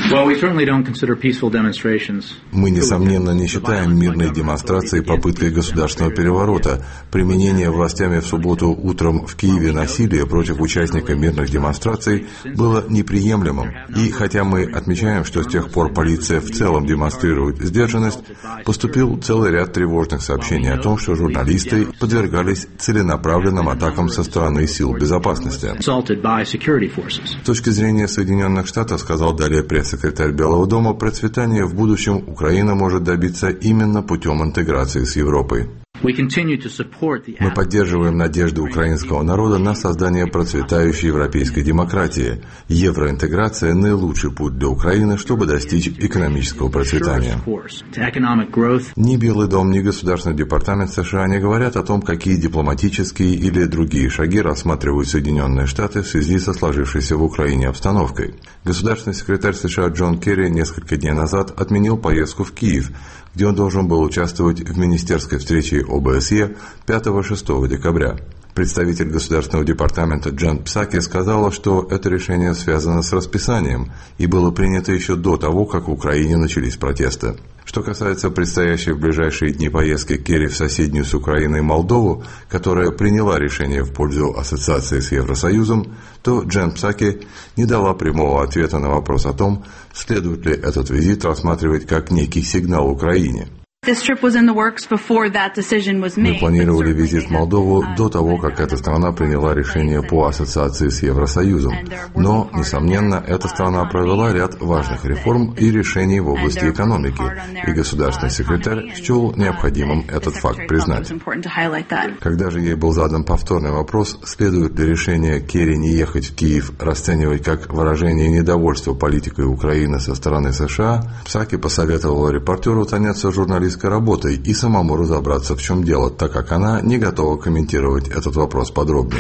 Мы, несомненно, не считаем мирной демонстрацией попыткой государственного переворота. Применение властями в субботу утром в Киеве насилия против участника мирных демонстраций было неприемлемым. И хотя мы отмечаем, что с тех пор полиция в целом демонстрирует сдержанность, поступил целый ряд тревожных сообщений о том, что журналисты подвергались целенаправленным атакам со стороны сил безопасности. С точки зрения Соединенных Штатов, сказал далее пресс-секретарь Белого дома, процветание в будущем Украина может добиться именно путем интеграции с Европой. Мы поддерживаем надежды украинского народа на создание процветающей европейской демократии. Евроинтеграция – наилучший путь для Украины, чтобы достичь экономического процветания. Ни Белый дом, ни Государственный департамент США не говорят о том, какие дипломатические или другие шаги рассматривают Соединенные Штаты в связи со сложившейся в Украине обстановкой. Государственный секретарь США Джон Керри несколько дней назад отменил поездку в Киев, где он должен был участвовать в министерской встрече О Бэ Эс Е пятого-шестого декабря. Представитель Государственного департамента Джен Псаки сказала, что это решение связано с расписанием и было принято еще до того, как в Украине начались протесты. Что касается предстоящей в ближайшие дни поездки Керри в соседнюю с Украиной Молдову, которая приняла решение в пользу ассоциации с Евросоюзом, то Джен Псаки не дала прямого ответа на вопрос о том, следует ли этот визит рассматривать как некий сигнал Украине. Мы планировали визит в Молдову до того, как эта страна приняла решение по ассоциации с Евросоюзом. Но, несомненно, эта страна провела ряд важных реформ и решений в области экономики, и государственный секретарь счел необходимым этот факт признать. Когда же ей был задан повторный вопрос, следует ли решение Керри не ехать в Киев расценивать как выражение недовольства политикой Украины со стороны США, Псаки посоветовала репортеру заняться журналистской работой и самому разобраться, в чем дело, так как она не готова комментировать этот вопрос подробнее.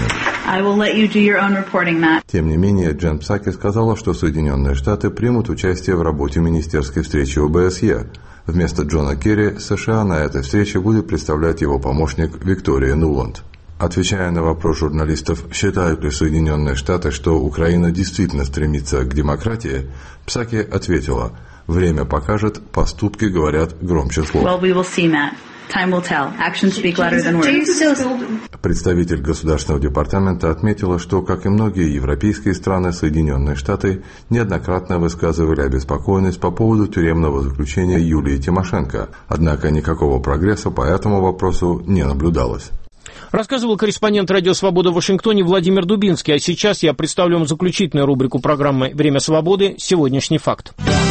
Тем не менее, Джен Псаки сказала, что Соединенные Штаты примут участие в работе министерской встречи О Бэ Эс Е. Вместо Джона Керри США на этой встрече будет представлять его помощник Виктория Нуланд. Отвечая на вопрос журналистов, считают ли Соединенные Штаты, что Украина действительно стремится к демократии, Псаки ответила: «Время покажет, поступки говорят громче слов». Представитель Государственного департамента отметила, что, как и многие европейские страны, Соединенные Штаты неоднократно высказывали обеспокоенность по поводу тюремного заключения Юлии Тимошенко, однако никакого прогресса по этому вопросу не наблюдалось. Рассказывал корреспондент «Радио Свобода» в Вашингтоне Владимир Дубинский. А сейчас я представлю вам заключительную рубрику программы «Время свободы. Сегодняшний факт».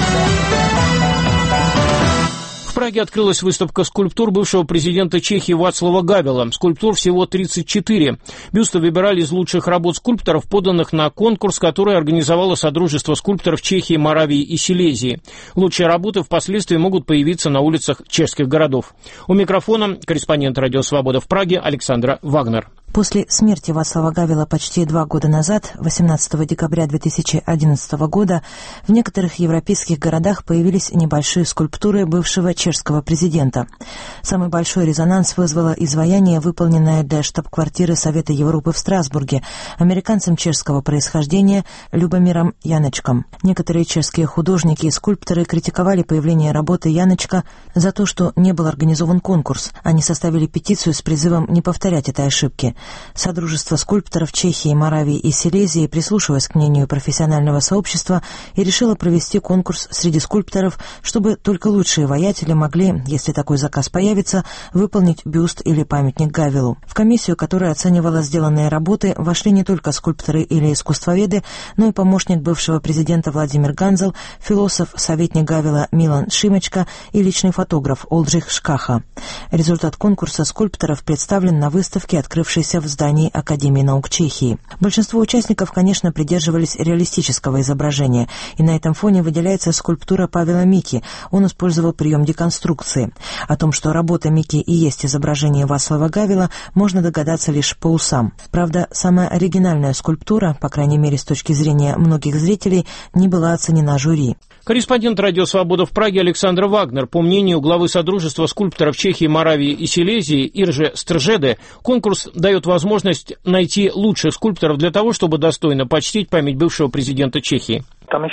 В Праге открылась выставка скульптур бывшего президента Чехии Вацлава Гавела. Скульптур всего тридцать четыре. Бюсты выбирали из лучших работ скульпторов, поданных на конкурс, который организовало Содружество скульпторов Чехии, Моравии и Силезии. Лучшие работы впоследствии могут появиться на улицах чешских городов. У микрофона корреспондент «Радио Свобода» в Праге Александра Вагнер. После смерти Вацлава Гавела почти два года назад, восемнадцатого декабря две тысячи одиннадцатого года, в некоторых европейских городах появились небольшие скульптуры бывшего чешского президента. Самый большой резонанс вызвало изваяние, выполненное для штаб-квартиры Совета Европы в Страсбурге американцем чешского происхождения Любомиром Яночком. Некоторые чешские художники и скульпторы критиковали появление работы Яночка за то, что не был организован конкурс. Они составили петицию с призывом не повторять этой ошибки. Содружество скульпторов Чехии, Моравии и Силезии прислушалось к мнению профессионального сообщества и решило провести конкурс среди скульпторов, чтобы только лучшие воятели могли, если такой заказ появится, выполнить бюст или памятник Гавелу. В комиссию, которая оценивала сделанные работы, вошли не только скульпторы или искусствоведы, но и помощник бывшего президента Владимир Ганзел, философ, советник Гавела Милан Шимочка и личный фотограф Олдрих Шкаха. Результат конкурса скульпторов представлен на выставке, открывшейся в здании Академии наук Чехии. Большинство участников, конечно, придерживались реалистического изображения, и на этом фоне выделяется скульптура Павела Мики. Он использовал прием деконструкции. О том, что работа Мики и есть изображение Вацлава Гавела, можно догадаться лишь по усам. Правда, самая оригинальная скульптура, по крайней мере с точки зрения многих зрителей, не была оценена жюри. Корреспондент «Радио Свобода» в Праге Александр Вагнер. По мнению главы Содружества скульпторов Чехии, Моравии и Силезии Иржи Стржеды, конкурс дает возможность найти лучших скульпторов для того, чтобы достойно почтить память бывшего президента Чехии.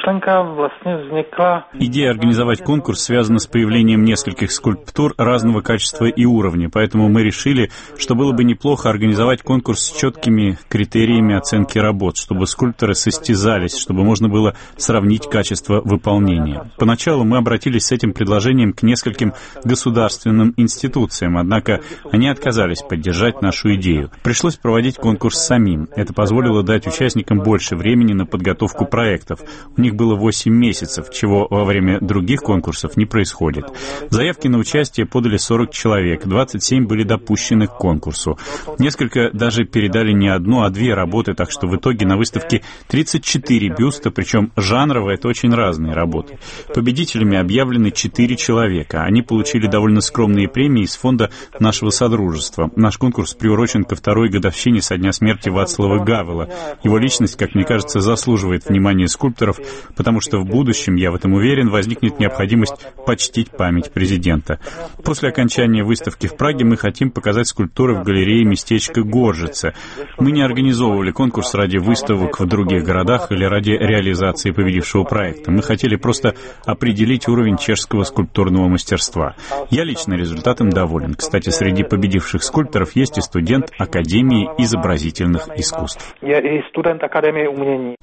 Идея организовать конкурс связана с появлением нескольких скульптур разного качества и уровня, поэтому мы решили, что было бы неплохо организовать конкурс с четкими критериями оценки работ, чтобы скульпторы состязались, чтобы можно было сравнить качество выполнения. Поначалу мы обратились с этим предложением к нескольким государственным институциям, однако они отказались поддержать нашу идею. Пришлось проводить конкурс самим. Это позволило дать участникам больше времени на подготовку проектов. У них было восемь месяцев, чего во время других конкурсов не происходит. Заявки на участие подали сорок человек, двадцать семь были допущены к конкурсу. Несколько даже передали не одну, а две работы, так что в итоге на выставке тридцать четыре бюста, причем жанрово это очень разные работы. Победителями объявлены четыре человека. Они получили довольно скромные премии из фонда нашего Содружества. Наш конкурс приурочен ко второй годовщине со дня смерти Вацлава Гавела. Его личность, как мне кажется, заслуживает внимания скульпторов, потому что в будущем, я в этом уверен, возникнет необходимость почтить память президента. После окончания выставки в Праге мы хотим показать скульптуры в галерее местечка Горжице. Мы не организовывали конкурс ради выставок в других городах или ради реализации победившего проекта. Мы хотели просто определить уровень чешского скульптурного мастерства. Я лично результатом доволен. Кстати, среди победивших скульпторов есть и студент Академии изобразительных искусств. Я и студент Академии умений.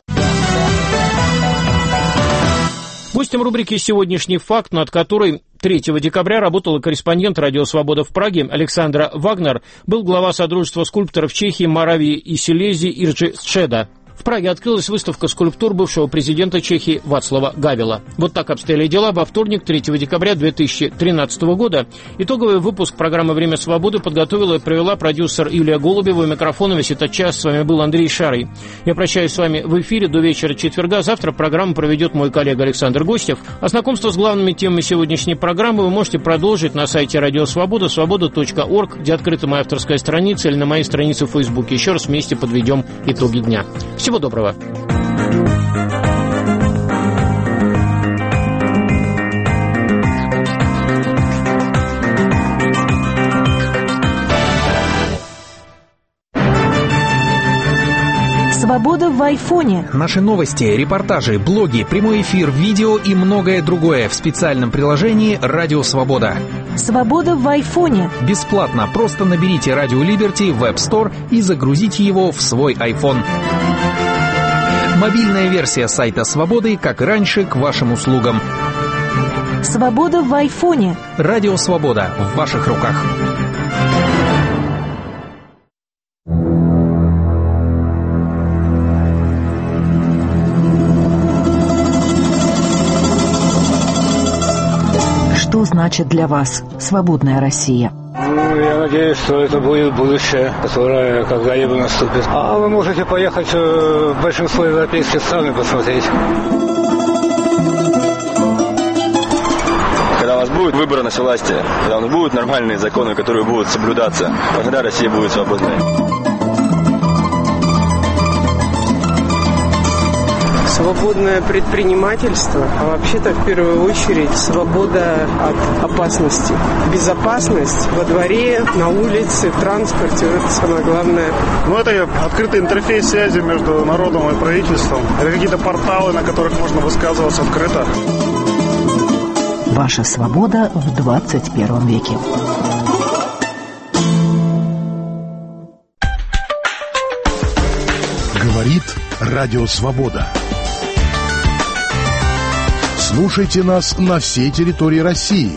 Гостем рубрики «Сегодняшний факт», над которой третьего декабря работала корреспондент «Радио Свобода» в Праге Александра Вагнер, был глава Содружества скульпторов Чехии, Моравии и Силезии Иржи Стржеда. В Праге открылась выставка скульптур бывшего президента Чехии Вацлава Гавела. Вот так обстояли дела во вторник, третьего декабря две тысячи тринадцатого года. Итоговый выпуск программы «Время свободы» подготовила и провела продюсер Юлия Голубева. У микрофона весь этот час с вами был Андрей Шарый. Я прощаюсь с вами в эфире до вечера четверга. Завтра программу проведет мой коллега Александр Гостев. А знакомство с главными темами сегодняшней программы вы можете продолжить на сайте «Радио Свобода», свобода точка орг, где открыта моя авторская страница, или на моей странице в Фейсбуке. Еще раз вместе подведем итоги дня. Всего доброго. Свобода в айфоне. Наши новости, репортажи, блоги, прямой эфир, видео и многое другое в специальном приложении «Радио Свобода». Свобода в айфоне. Бесплатно. Просто наберите «Радио Либерти» в App Store и загрузите его в свой iPhone. Мобильная версия сайта «Свободы», как раньше, к вашим услугам. Свобода в айфоне. «Радио Свобода» в ваших руках. Что значит для вас свободная Россия? Ну, я надеюсь, что это будет будущее, которое когда-либо наступит. А вы можете поехать в большинство европейских стран и посмотреть. Когда у нас будут выборы на власти, когда у нас будут нормальные законы, которые будут соблюдаться, тогда Россия будет свободной. Свободное предпринимательство, а вообще-то в первую очередь свобода от опасности. Безопасность во дворе, на улице, в транспорте, это самое главное. Ну, это открытый интерфейс связи между народом и правительством. Это какие-то порталы, на которых можно высказываться открыто. Ваша свобода в двадцать первом веке. Говорит Радио Свобода. Слушайте нас на всей территории России.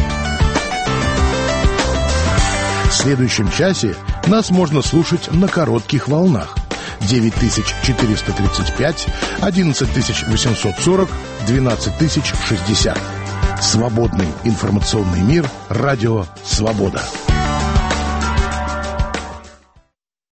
В следующем часе нас можно слушать на коротких волнах. девять тысяч четыреста тридцать пять, одиннадцать тысяч восемьсот сорок, двенадцать тысяч шестьдесят. Свободный информационный мир. Радио Свобода.